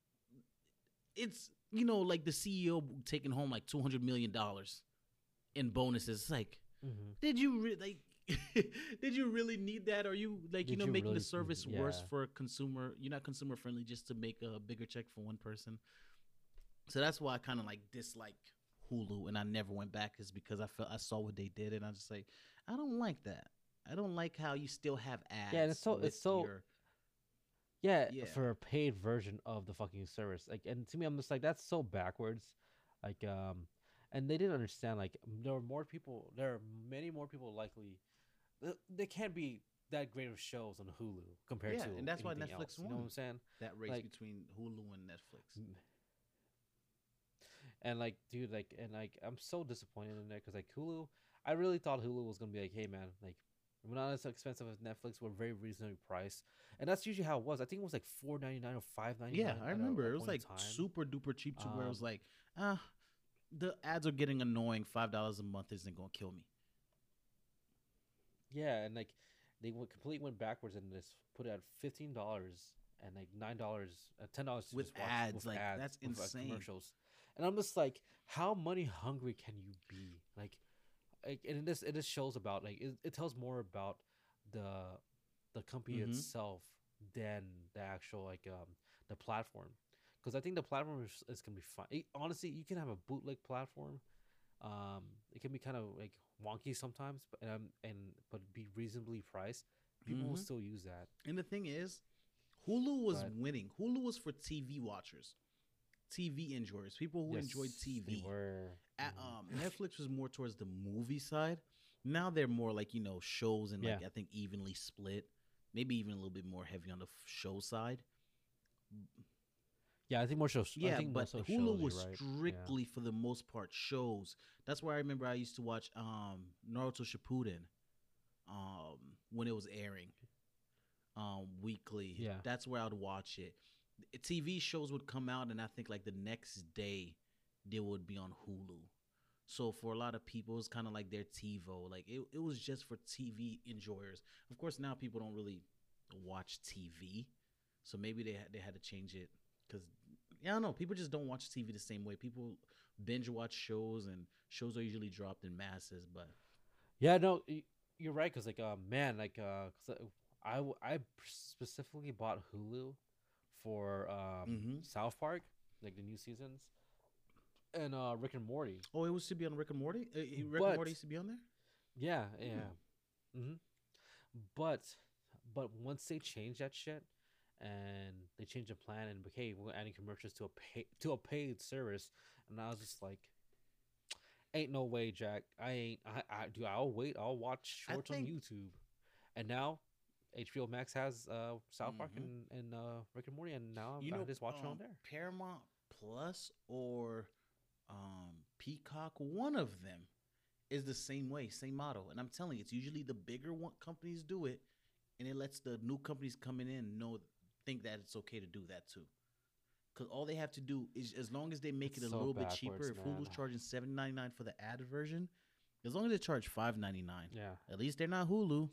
S2: it's you know like the C E O taking home like two hundred million dollars in bonuses. It's like,
S1: Hmm.
S2: did you really like? Did you really need that? Are you like you
S1: Did
S2: know
S1: you
S2: making the
S1: really? Mhm.
S2: service
S1: Yeah.
S2: worse for consumer? You're not consumer friendly just to make a bigger check for one person. So that's why I kind of like dislike Hulu, and I never went back. Is because I felt I saw what they did, and I just like I don't like that. I don't like how you still have
S1: Yeah, and it's
S2: ads
S1: so
S2: with
S1: it's so
S2: your
S1: yeah
S2: yeah.
S1: for a paid version of the fucking service. Like, and to me, I'm just like that's so backwards. Like, um, and they didn't understand. Like, there are more people. There are many more people likely. th- They can't be. that great of shows on Hulu compared
S2: Yeah,
S1: to
S2: and that's why
S1: anything
S2: Netflix
S1: else. You know what
S2: won
S1: I'm saying?
S2: that race
S1: Like,
S2: between Hulu and Netflix.
S1: mm, and like, dude, like, and like, I'm so disappointed in there because like Hulu, I really thought Hulu was gonna be like, hey man, like, we're not as expensive as Netflix. We're very reasonably priced, and that's usually how it was. I think it was like four ninety nine or five ninety
S2: Yeah,
S1: nine
S2: I
S1: at a,
S2: remember
S1: a
S2: it was
S1: point
S2: like
S1: in time.
S2: super duper cheap to where it
S1: Um,
S2: was like, ah, the ads are getting annoying. Five dollars a month isn't gonna kill me.
S1: yeah, and like, they went completely went backwards and just put it at fifteen dollars and like nine dollars, uh, ten dollars to
S2: With
S1: just watch
S2: ads,
S1: with
S2: like
S1: ads
S2: that's
S1: with uh,
S2: insane.
S1: commercials, and I'm just like, how money hungry can you be? Like, like and it just it just shows about like it, it tells more about the the company
S2: Mm-hmm.
S1: itself than the actual like um the platform, because I think the platform is, is gonna be fine. It, honestly, you can have a bootleg platform. Um, it can be kind of like wonky sometimes, but um, and but be reasonably priced. People will
S2: Mm-hmm.
S1: still use that,
S2: And the thing is, Hulu was
S1: but
S2: winning. Hulu was for T V watchers, T V enjoyers, people who
S1: yes,
S2: enjoyed
S1: they
S2: T V.
S1: were.
S2: At,
S1: Mhm.
S2: um, Netflix was more towards the movie side. Now they're more like you know shows and
S1: Yeah,
S2: like I think evenly split, maybe even a little bit more heavy on the f- show side.
S1: yeah. I think more shows. I
S2: Yeah,
S1: think more
S2: but
S1: so
S2: Hulu
S1: shows. You're
S2: was
S1: right. Yeah.
S2: strictly for the most part shows. That's where I remember I used to watch um Naruto Shippuden um when it was airing um weekly.
S1: Yeah.
S2: That's where I would watch it. T V shows would come out and I think like the next day they would be on Hulu. So for a lot of people it's kind of like their TiVo. Like it, it was just for T V enjoyers. Of course now people don't really watch T V. So maybe they had, they had to change it cuz yeah, I don't know. People just don't watch T V the same way. People binge watch shows, and shows are usually dropped in masses. But
S1: Yeah. No, y- you're right. Cause like, uh, man, like, uh, cause I, w- I specifically bought Hulu for um
S2: mm-hmm.
S1: South Park, like the new seasons, and uh Rick and Morty.
S2: Oh, it used to be on Rick and Morty. Uh, uh, Rick and
S1: But
S2: Morty used to be on there.
S1: yeah,
S2: Hmm.
S1: yeah. hmm But but once they change that shit and they change the plan and okay, we're adding commercials to a pay to a paid service, and I was just like, ain't no way, Jack. I ain't. I, I do. I'll wait. I'll watch
S2: I
S1: shorts on
S2: think.
S1: YouTube, and now H B O Max has uh South Park
S2: Hmm.
S1: and and uh, Rick and Morty, and now
S2: You
S1: I'm, I
S2: know,
S1: just watch it on
S2: um,
S1: there.
S2: Paramount Plus or um, Peacock. One of them is the same way, same model. And I'm telling you, it's usually the bigger one companies do it, and it lets the new companies coming in know think that it's okay to do that too. Because all they have to do is, as long as they make it
S1: It's
S2: a
S1: so
S2: little bit cheaper,
S1: backwards,
S2: if
S1: man.
S2: Hulu's charging seven ninety nine for the ad version, as long as they charge five ninety nine,
S1: Yeah,
S2: at least they're not Hulu.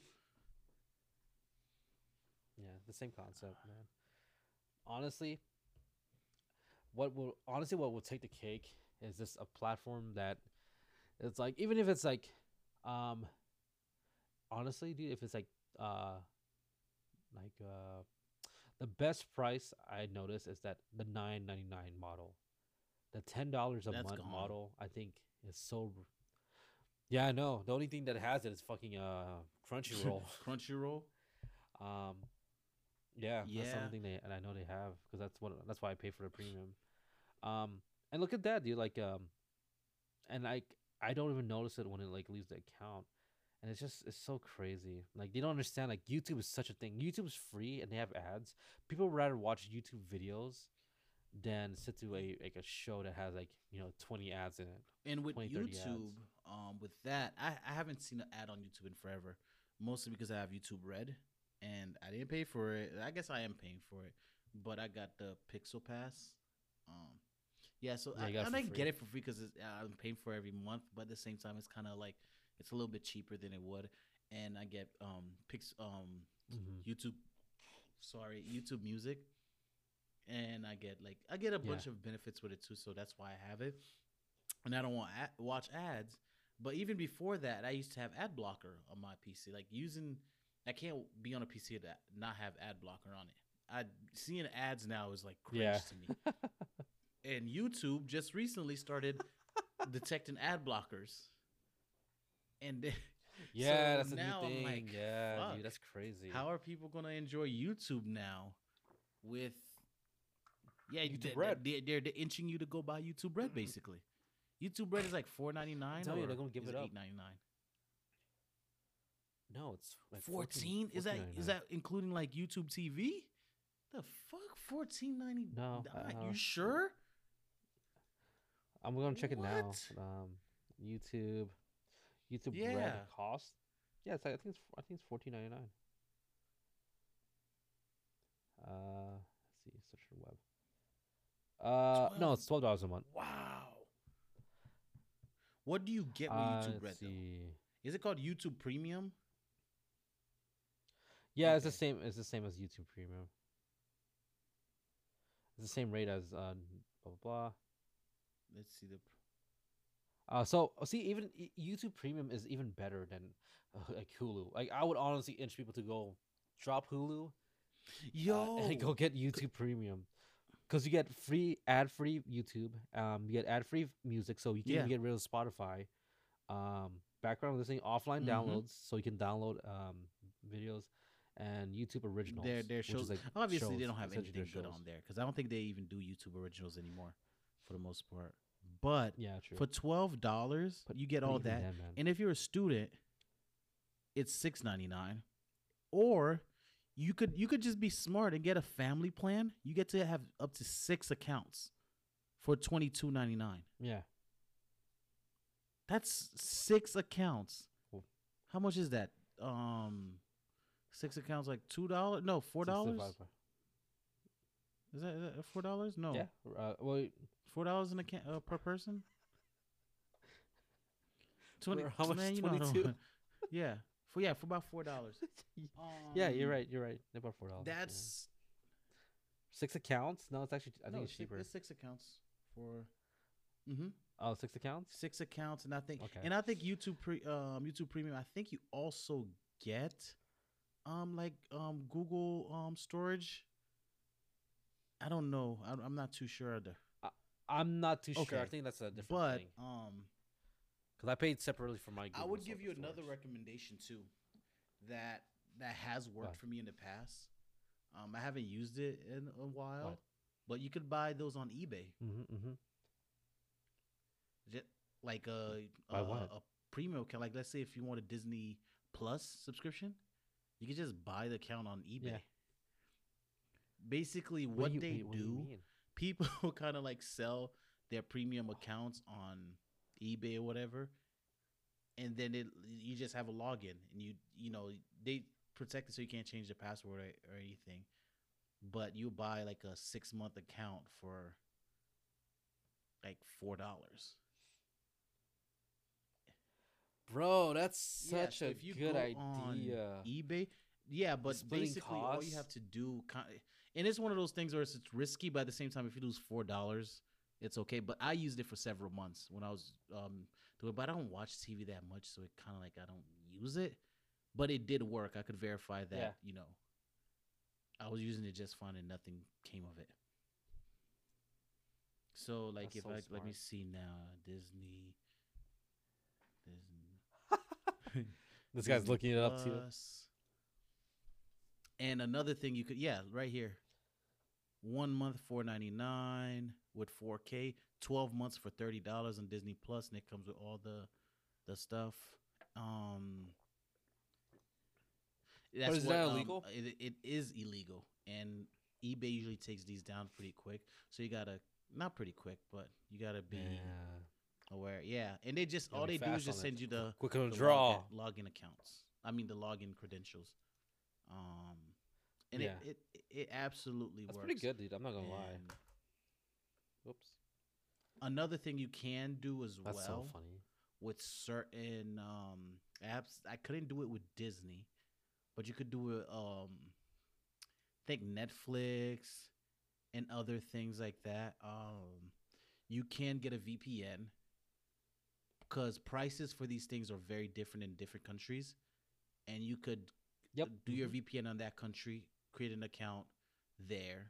S1: yeah, the same concept, man. Honestly, what will honestly what will take the cake is just a platform that it's like, even if it's like, um, honestly, dude, if it's like uh like uh the best price I noticed is that the nine ninety nine model. The ten dollars a
S2: That's
S1: month
S2: gone.
S1: model, I think, is so. Yeah, I know. The only thing that has it is fucking uh Crunchyroll.
S2: Crunchyroll.
S1: um, yeah, that's the
S2: Yeah.
S1: only thing they, and I know they have, because that's what that's why I pay for the premium. Um, and look at that, dude. Like, um, and like I don't even notice it when it like leaves the account, and it's just it's so crazy. Like, they don't understand. Like, YouTube is such a thing. YouTube is free and they have ads. People would rather watch YouTube videos than sit through a like a show that has like, you know, twenty ads in it,
S2: And with
S1: twenty thirty
S2: YouTube,
S1: ads.
S2: um, with that, I, I haven't seen an ad on YouTube in forever. Mostly because I have YouTube Red, and I didn't pay for it. I guess I am paying for it, but I got the Pixel Pass. Um, yeah, so
S1: Yeah, you got
S2: I,
S1: it
S2: I
S1: for
S2: didn't get
S1: free.
S2: it for free because I'm paying for it every month. But at the same time, it's kind of like it's a little bit cheaper than it would, and I get um Pix um
S1: hmm
S2: YouTube, sorry, YouTube Music, and I get like I get a
S1: Yeah,
S2: bunch of benefits with it too. So that's why I have it, and I don't want ad- watch ads. But even before that, I used to have ad blocker on my P C. Like using, I can't be on a P C that not have ad blocker on it. I seeing ads now is like
S1: yeah,
S2: cringe to me. And YouTube just recently started detecting ad blockers, and then,
S1: yeah.
S2: so
S1: That's a new
S2: now I'm
S1: thing.
S2: like,
S1: Yeah,
S2: fuck.
S1: dude, that's crazy.
S2: How are people gonna enjoy YouTube now? With yeah,
S1: YouTube
S2: they,
S1: Red.
S2: they, they're, they're inching you to go buy YouTube Red basically. YouTube Red is like four ninety
S1: I'm
S2: nine
S1: telling you,
S2: or
S1: they're gonna give
S2: is
S1: it
S2: it
S1: up.
S2: eight ninety nine?
S1: No, it's like
S2: fourteen? Is that is that including like YouTube T V? The fuck, fourteen ninety
S1: No,
S2: nine?
S1: uh,
S2: You sure?
S1: I'm gonna check it now.
S2: What?
S1: Um, YouTube, YouTube Red
S2: Yeah.
S1: cost. Yeah, it's like, I think it's I think it's fourteen ninety nine. Uh, let's see, search the web. Uh, no,
S2: twelve.
S1: it's twelve dollars a month.
S2: Wow. What do you get with
S1: Uh,
S2: YouTube Red
S1: let's
S2: though?
S1: see.
S2: Is it called YouTube Premium?
S1: Yeah, it's the
S2: Okay.
S1: same. It's the same as YouTube Premium. It's the same rate as uh blah blah blah.
S2: Let's see the.
S1: Uh, so uh, see, even y- YouTube Premium is even better than uh, like Hulu. Like I would honestly urge people to go drop Hulu uh,
S2: Yo.
S1: and go get YouTube Premium, because you get free ad-free YouTube. Um, you get ad-free music, so you can
S2: Yeah.
S1: even get rid of Spotify. Um, background listening, offline
S2: Mhm.
S1: downloads, so you can download um videos, and YouTube Originals.
S2: Their their
S1: which is
S2: shows.
S1: like
S2: Obviously, they
S1: shows,
S2: don't have
S1: essentially their
S2: anything good
S1: shows.
S2: on there because I don't think they even do YouTube Originals anymore, for the most part. But
S1: Yeah, true.
S2: for twelve dollars,
S1: But-
S2: you get
S1: but
S2: all
S1: even
S2: that.
S1: then, man.
S2: And if you're a student, it's six ninety nine. Or you could you could just be smart and get a family plan. You get to have up to six accounts for twenty two ninety nine.
S1: Yeah.
S2: That's six accounts.
S1: Cool.
S2: How much is that? Um, six accounts like two dollars? No, four dollars.
S1: sixty-five.
S2: Is that, is that four dollars? No,
S1: Yeah. Uh, well,
S2: four dollars in a can uh, per person. Twenty.
S1: For how much?
S2: Man, you know I don't-
S1: twenty-two?
S2: Yeah, for yeah, for about four dollars.
S1: Yeah, you're
S2: Um,
S1: right. You're right. About four dollars.
S2: That's
S1: six accounts. No, it's actually I think
S2: no,
S1: it's
S2: six,
S1: cheaper.
S2: it's six accounts for. Mm-hmm.
S1: Oh, six accounts.
S2: Six accounts, and I think,
S1: Okay.
S2: and I think YouTube pre, um, YouTube Premium. I think you also get, um, like um, Google um storage. I don't know. I, I'm not too sure of the,
S1: I'm not too sure. I
S2: Okay.
S1: think that's a different
S2: but
S1: thing.
S2: um,
S1: Because I paid separately for my.
S2: I
S1: Google
S2: would
S1: so-
S2: give you another
S1: storage.
S2: recommendation too, that that has worked
S1: What?
S2: for me in the past. Um, I haven't used it in a while,
S1: What?
S2: but you could buy those on eBay.
S1: Mhm, mhm.
S2: Just like a
S1: Buy
S2: a,
S1: what?
S2: a premium account. Like let's say if you want a Disney Plus subscription, you could just buy the account on eBay.
S1: Yeah.
S2: Basically,
S1: What
S2: what,
S1: do you-
S2: they
S1: wait, what do you
S2: do,
S1: mean?
S2: people kind of like sell their premium accounts on eBay or whatever, and then it you just have a login, and you you know they protect it so you can't change the password or, or anything, but you buy like a six month account for like four dollars.
S1: Bro, that's
S2: Yeah,
S1: such
S2: so
S1: a
S2: if you
S1: good
S2: go
S1: idea.
S2: on eBay, yeah, but
S1: Splitting
S2: basically all you have
S1: costs.
S2: to do, ki- and it's one of those things where it's, it's risky, but at the same time, if you lose four dollars, it's okay. But I used it for several months when I was um doing, but I don't watch T V that much, so it kind of like I don't use it. But it did work. I could verify that.
S1: Yeah.
S2: You know, I was using it just fine, and nothing came of it. So like,
S1: That's
S2: if
S1: so
S2: I let me
S1: smart.
S2: see now, Disney, Disney.
S1: This guy's
S2: Disney
S1: looking it up too.
S2: Plus. And another thing you could, yeah, right here. One month four ninety nine with four K. Twelve months for thirty dollars on Disney Plus, and it comes with all the the stuff. Um, that's
S1: is
S2: what,
S1: that
S2: um,
S1: illegal?
S2: it, it is illegal, and eBay usually takes these down pretty quick. So you gotta not pretty quick, but you gotta be
S1: Yeah.
S2: aware. Yeah, and they just
S1: Gotta
S2: all
S1: be
S2: they do is
S1: fast on
S2: just
S1: it.
S2: send you the
S1: Quick on
S2: the
S1: the draw.
S2: login, login accounts. I mean the login credentials. Um, and
S1: Yeah.
S2: it, it it absolutely
S1: That's
S2: works.
S1: pretty good, dude. I'm not gonna lie.
S2: And
S1: Whoops.
S2: another thing you can do as
S1: That's so
S2: well
S1: funny.
S2: with certain um apps, I couldn't do it with Disney, but you could do it. Um, I think Netflix and other things like that. Um, you can get a V P N because prices for these things are very different in different countries, and you could
S1: Yep.
S2: do your
S1: mhm.
S2: V P N on that country, create an account there,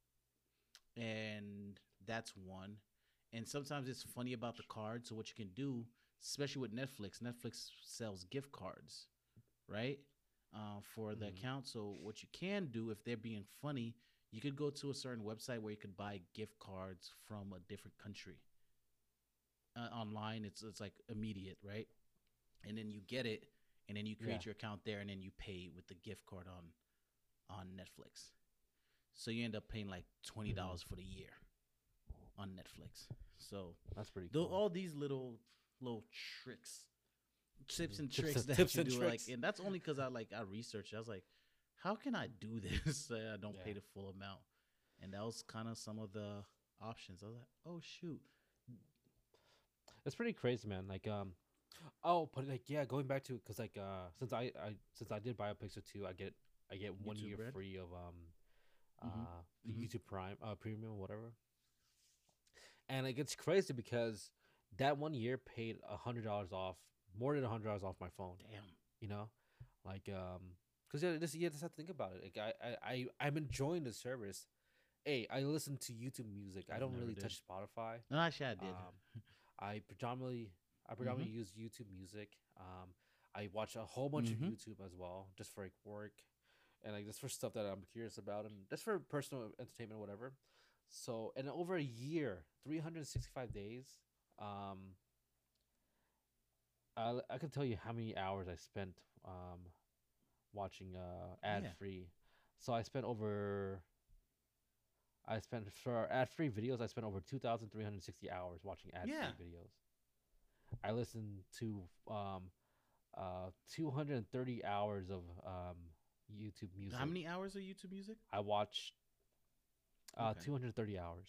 S2: and that's one. And sometimes it's funny about the card. So what you can do, especially with Netflix, Netflix sells gift cards, right? Uh, for the
S1: Mhm.
S2: account. So what you can do if they're being funny, you could go to a certain website where you could buy gift cards from a different country. Uh, online, it's it's like immediate, right? And then you get it, and then you
S1: Yeah.
S2: create your account there, and then you pay with the gift card on on Netflix. So you end up paying like twenty dollars
S1: Mhm.
S2: for the year on Netflix. So
S1: That's pretty
S2: though
S1: cool.
S2: all these little little tricks, tips
S1: Mhm.
S2: and
S1: Tips
S2: tricks
S1: and-
S2: that
S1: tips
S2: you
S1: and
S2: do,
S1: tricks.
S2: like, and that's only because I like I researched. I was like, how can I do this? So I don't pay
S1: Yeah.
S2: the full amount, and that was kind of some of the options. I was like, oh shoot,
S1: It's pretty crazy, man. Like, um, oh, but like, yeah, going back to because like, uh, since I, I since I did buy a Pixel two, I get I get one
S2: YouTube
S1: year
S2: Red.
S1: free of um,
S2: Mm-hmm.
S1: uh,
S2: Mm-hmm.
S1: YouTube Prime, uh, Premium, whatever. And it gets crazy because that one year paid a hundred dollars off, more than a hundred dollars off my phone.
S2: Damn.
S1: You know, like um, because yeah, this you just have to think about it. Like I, I, I I'm enjoying the service. Hey, I listen to YouTube music. I
S2: I've
S1: don't
S2: never
S1: really
S2: did.
S1: touch Spotify.
S2: No, actually, I did.
S1: Um, I predominantly I
S2: Mm-hmm.
S1: predominantly use YouTube Music. Um, I watch a whole bunch
S2: Mhm.
S1: of YouTube as well, just for like work, and like just for stuff that I'm curious about, and just for personal entertainment, whatever. So, in over a year, three hundred sixty-five days, um, I I can tell you how many hours I spent um watching uh ad
S2: Yeah.
S1: free. So I spent over I spent for ad free videos. I spent over two thousand three hundred sixty hours watching ad free
S2: Yeah.
S1: videos. I listened to um uh two hundred thirty hours of um YouTube music.
S2: How many hours of YouTube music?
S1: I watched uh
S2: Okay.
S1: two hundred thirty hours.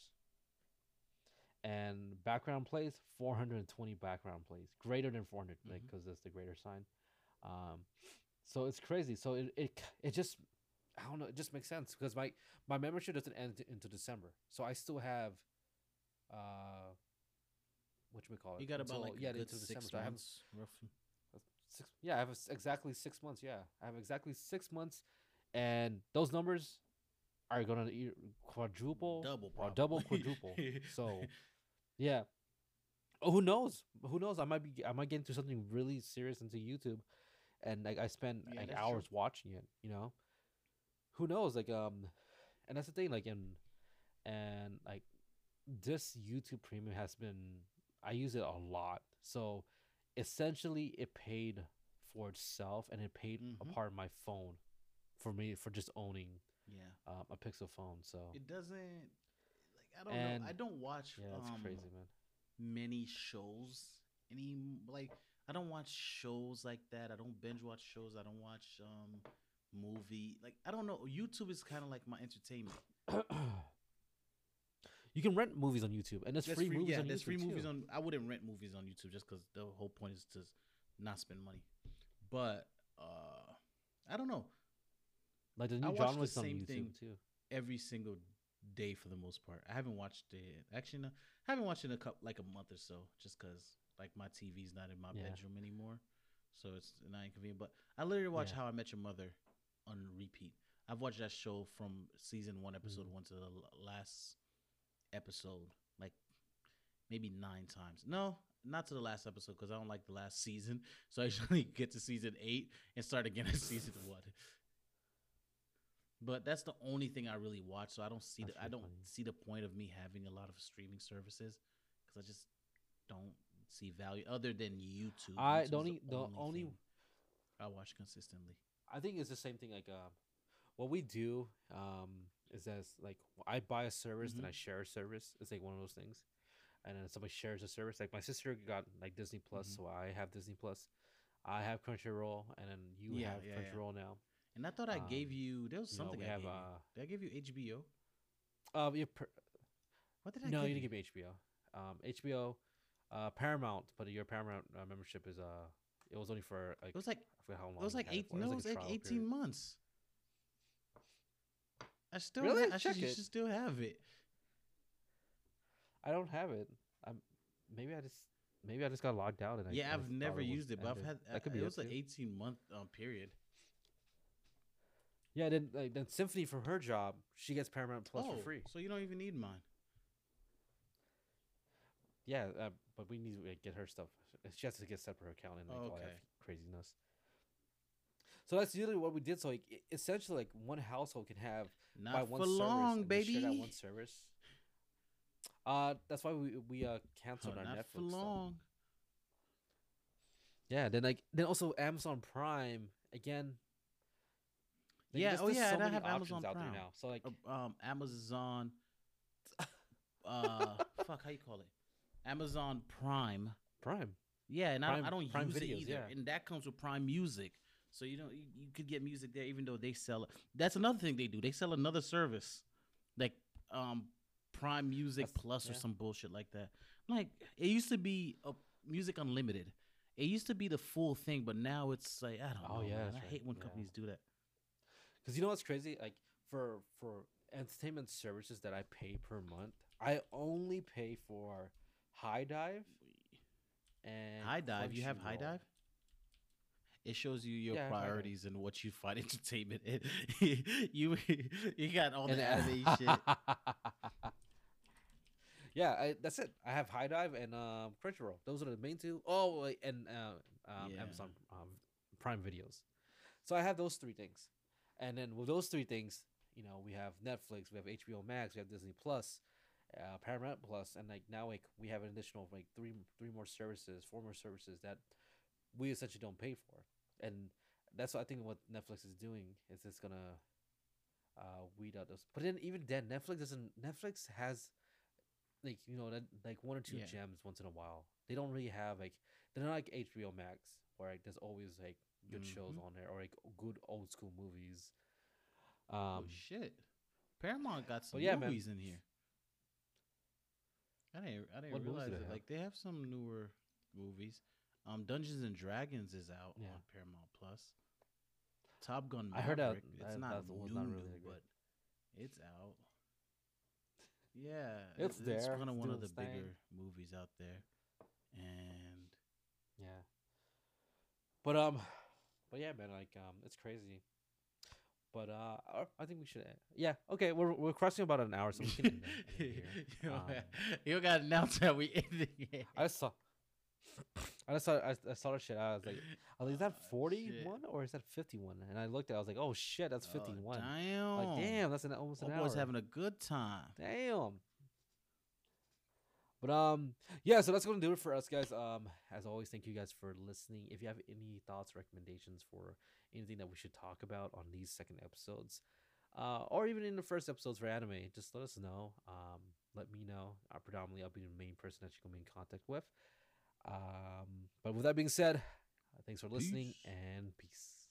S1: And background plays four hundred twenty background plays, greater than four hundred, like
S2: Mhm.
S1: because that's the greater sign. Um, so it's crazy. So it it it just I don't know. It just makes sense because my my membership doesn't end into December, so I still have uh what we call it.
S2: You got about
S1: until-
S2: like a
S1: yeah
S2: good
S1: into December.
S2: six
S1: So I have
S2: months, roughly.
S1: six. Yeah, I have s- exactly six months. Yeah, I have exactly six months, and those numbers are gonna e- quadruple
S2: Double,
S1: or
S2: probably.
S1: double quadruple. So yeah. Oh, who knows? Who knows? I might be. I might get into something really serious into YouTube, and like I spend
S2: Yeah,
S1: like
S2: that's
S1: hours
S2: true.
S1: watching it. You know, who knows? Like um, and that's the thing. Like and and like this YouTube Premium has been. I use it a lot. So essentially, it paid for itself, and it paid a
S2: Mhm.
S1: part of my phone for me for just owning
S2: Yeah.
S1: um, a Pixel phone. So
S2: It doesn't like I don't
S1: And-
S2: know. I don't watch
S1: yeah, it's
S2: um
S1: crazy, man.
S2: many shows any like I don't watch shows like that. I don't binge watch shows. I don't watch um movie like I don't know. YouTube is kind of like my entertainment.
S1: You can rent movies on YouTube, and there's
S2: There's
S1: free, movies
S2: yeah,
S1: on
S2: there's
S1: YouTube
S2: free movies
S1: too.
S2: on. I wouldn't rent movies on YouTube just because the whole point is to not spend money. But uh I don't know.
S1: Like the
S2: I
S1: new
S2: watch
S1: John
S2: the
S1: Wick's on
S2: same
S1: YouTube
S2: thing.
S1: too.
S2: Every single day for the most part. I haven't watched it. Actually, no, I haven't watched it in a couple like a month or so, just because like my T V's not in my
S1: Yeah.
S2: bedroom anymore, so it's not inconvenient. But I literally watch
S1: Yeah.
S2: How I Met Your Mother on repeat. I've watched that show from season one, episode
S1: Mhm.
S2: one to the l- last episode, like maybe nine times. No, not to the last episode because I don't like the last season. So I usually get to season eight and start again at season one. But that's the only thing I really watch. So I don't see the
S1: That's
S2: I
S1: pretty
S2: don't
S1: funny.
S2: see the point of me having a lot of streaming services because I just don't see value other than YouTube.
S1: I
S2: YouTube's
S1: the only the only
S2: thing I watch consistently.
S1: I think it's the same thing. Like um, what we do um is as like I buy a service, then
S2: Mhm.
S1: I share a service. It's like one of those things, and then somebody shares a service. Like my sister got like Disney Plus,
S2: Mhm.
S1: so I have Disney Plus. I have Crunchyroll, and then you
S2: Yeah,
S1: have
S2: yeah, yeah.
S1: Crunchyroll now.
S2: And I thought I gave
S1: Um,
S2: you there was
S1: you know,
S2: something
S1: we
S2: I
S1: have
S2: gave
S1: uh,
S2: you. Did I give you H B O?
S1: uh, yeah, per,
S2: What did I
S1: no,
S2: give
S1: you
S2: you?
S1: didn't give me H B O. Um, H B O, uh, Paramount, but your Paramount uh, membership is uh, it was only for like
S2: It was like
S1: I forget how long.
S2: it was
S1: you
S2: like
S1: had
S2: eight.
S1: for.
S2: No, it
S1: like
S2: was
S1: a
S2: like
S1: trial
S2: eighteen
S1: period.
S2: months. I still
S1: Really?
S2: ha- I
S1: Check
S2: should, you
S1: it.
S2: should still have it.
S1: I don't have it. I'm maybe I just maybe I just got logged out and I
S2: Yeah,
S1: I
S2: I've
S1: thought
S2: never
S1: was
S2: used it, but I've
S1: ended.
S2: had
S1: That could
S2: uh,
S1: be
S2: it
S1: it
S2: was an
S1: too.
S2: eighteen month um, period.
S1: Yeah, then like then Symphony for her job, she gets Paramount Plus
S2: oh,
S1: for free.
S2: so you don't even need mine.
S1: Yeah, uh, but we need to like, get her stuff. She has to get separate account and like all
S2: Okay.
S1: that craziness. So that's usually what we did. So like e- essentially, like one household can have buy
S2: Not
S1: one
S2: for
S1: service
S2: long,
S1: and they share that
S2: baby.
S1: one service. Uh, that's why we we uh
S2: Oh,
S1: canceled our
S2: not
S1: Netflix
S2: for
S1: stuff.
S2: long.
S1: Yeah, then like then also Amazon Prime again. Like
S2: Yeah.
S1: there's
S2: Oh
S1: just
S2: yeah,
S1: so
S2: and I
S1: many
S2: have
S1: options
S2: Amazon
S1: out there
S2: Prime.
S1: now. So like
S2: Uh, Um, Amazon. Uh, fuck. How you call it? Amazon Prime.
S1: Prime,
S2: Yeah, and I don't, I
S1: Prime,
S2: don't
S1: Prime
S2: use it
S1: videos.
S2: either,
S1: Yeah,
S2: and that comes with Prime Music. So you know you, you could get music there, even though they sell it. That's another thing they do. They sell another service, like um Prime Music
S1: that's
S2: Plus or
S1: yeah.
S2: some bullshit like that. Like it used to be a Music Unlimited. It used to be the full thing, but now it's like I don't
S1: Oh
S2: know,
S1: yeah,
S2: man.
S1: that's
S2: I
S1: right.
S2: hate when
S1: Yeah,
S2: companies do that.
S1: because you know what's crazy? Like for for entertainment services that I pay per month, I only pay for High Dive and
S2: High Dive, you have High
S1: Crunchyroll.
S2: Dive? It shows you your
S1: Yeah, I have High Dive.
S2: priorities and what you find entertainment in. you you got all
S1: And
S2: the anime shit.
S1: uh, yeah, I, that's it. I have High Dive and um, Crunchyroll. Those are the main two. Oh, wait, and uh, um,
S2: Yeah.
S1: Amazon um, Prime Videos. So I have those three things, and then with those three things, you know, we have Netflix, we have H B O Max, we have Disney Plus, uh, Paramount Plus, and like now like we have an additional like three three more services, four more services that we essentially don't pay for, and that's what I think what Netflix is doing is it's gonna uh, weed out those. But then even then, Netflix doesn't. Netflix has like you know that like one or two
S2: Yeah.
S1: gems once in a while. They don't really have like they're not like H B O Max where like there's always like good shows
S2: Hmm.
S1: on there or like good old school movies.
S2: Oh
S1: Um,
S2: shit. Paramount got
S1: but
S2: some
S1: yeah, man,
S2: movies in here. I didn't I didn't
S1: what movies do
S2: realize
S1: they
S2: it.
S1: have?
S2: Like they have some newer movies. Um Dungeons and Dragons is out
S1: Yeah,
S2: on Paramount Plus. Top Gun
S1: I heard that
S2: Maverick. It's
S1: that,
S2: not
S1: that was
S2: new
S1: not really
S2: new,
S1: that great.
S2: but it's out. Yeah, it,
S1: It's
S2: it's
S1: there,
S2: kind of
S1: it's
S2: one
S1: doing
S2: of the
S1: its thing.
S2: bigger movies out there. And
S1: Yeah, but um, but yeah, man, like um, it's crazy. But uh, I I think we should. End. Yeah, okay, we're we're crossing about an hour, so we can end it, end it
S2: you,
S1: here. Um,
S2: you got to announce that we ending it.
S1: I saw. I just saw I, I saw the shit. I was like, I was like, is that
S2: Oh,
S1: forty
S2: shit.
S1: one or is that fifty one? And I looked at, it, I was like, oh shit, that's
S2: Oh,
S1: fifty one. Like,
S2: damn.
S1: damn, that's an almost
S2: My
S1: an
S2: boy's
S1: hour.
S2: having a good time.
S1: Damn. But um, yeah. So that's gonna do it for us, guys. Um, as always, thank you guys for listening. If you have any thoughts, recommendations for anything that we should talk about on these second episodes, uh, or even in the first episodes for anime, just let us know. Um, let me know. Uh, predominantly, I'll be the main person that you're gonna be in contact with. Um, but with that being said, uh, thanks for listening
S2: Peace.
S1: and peace.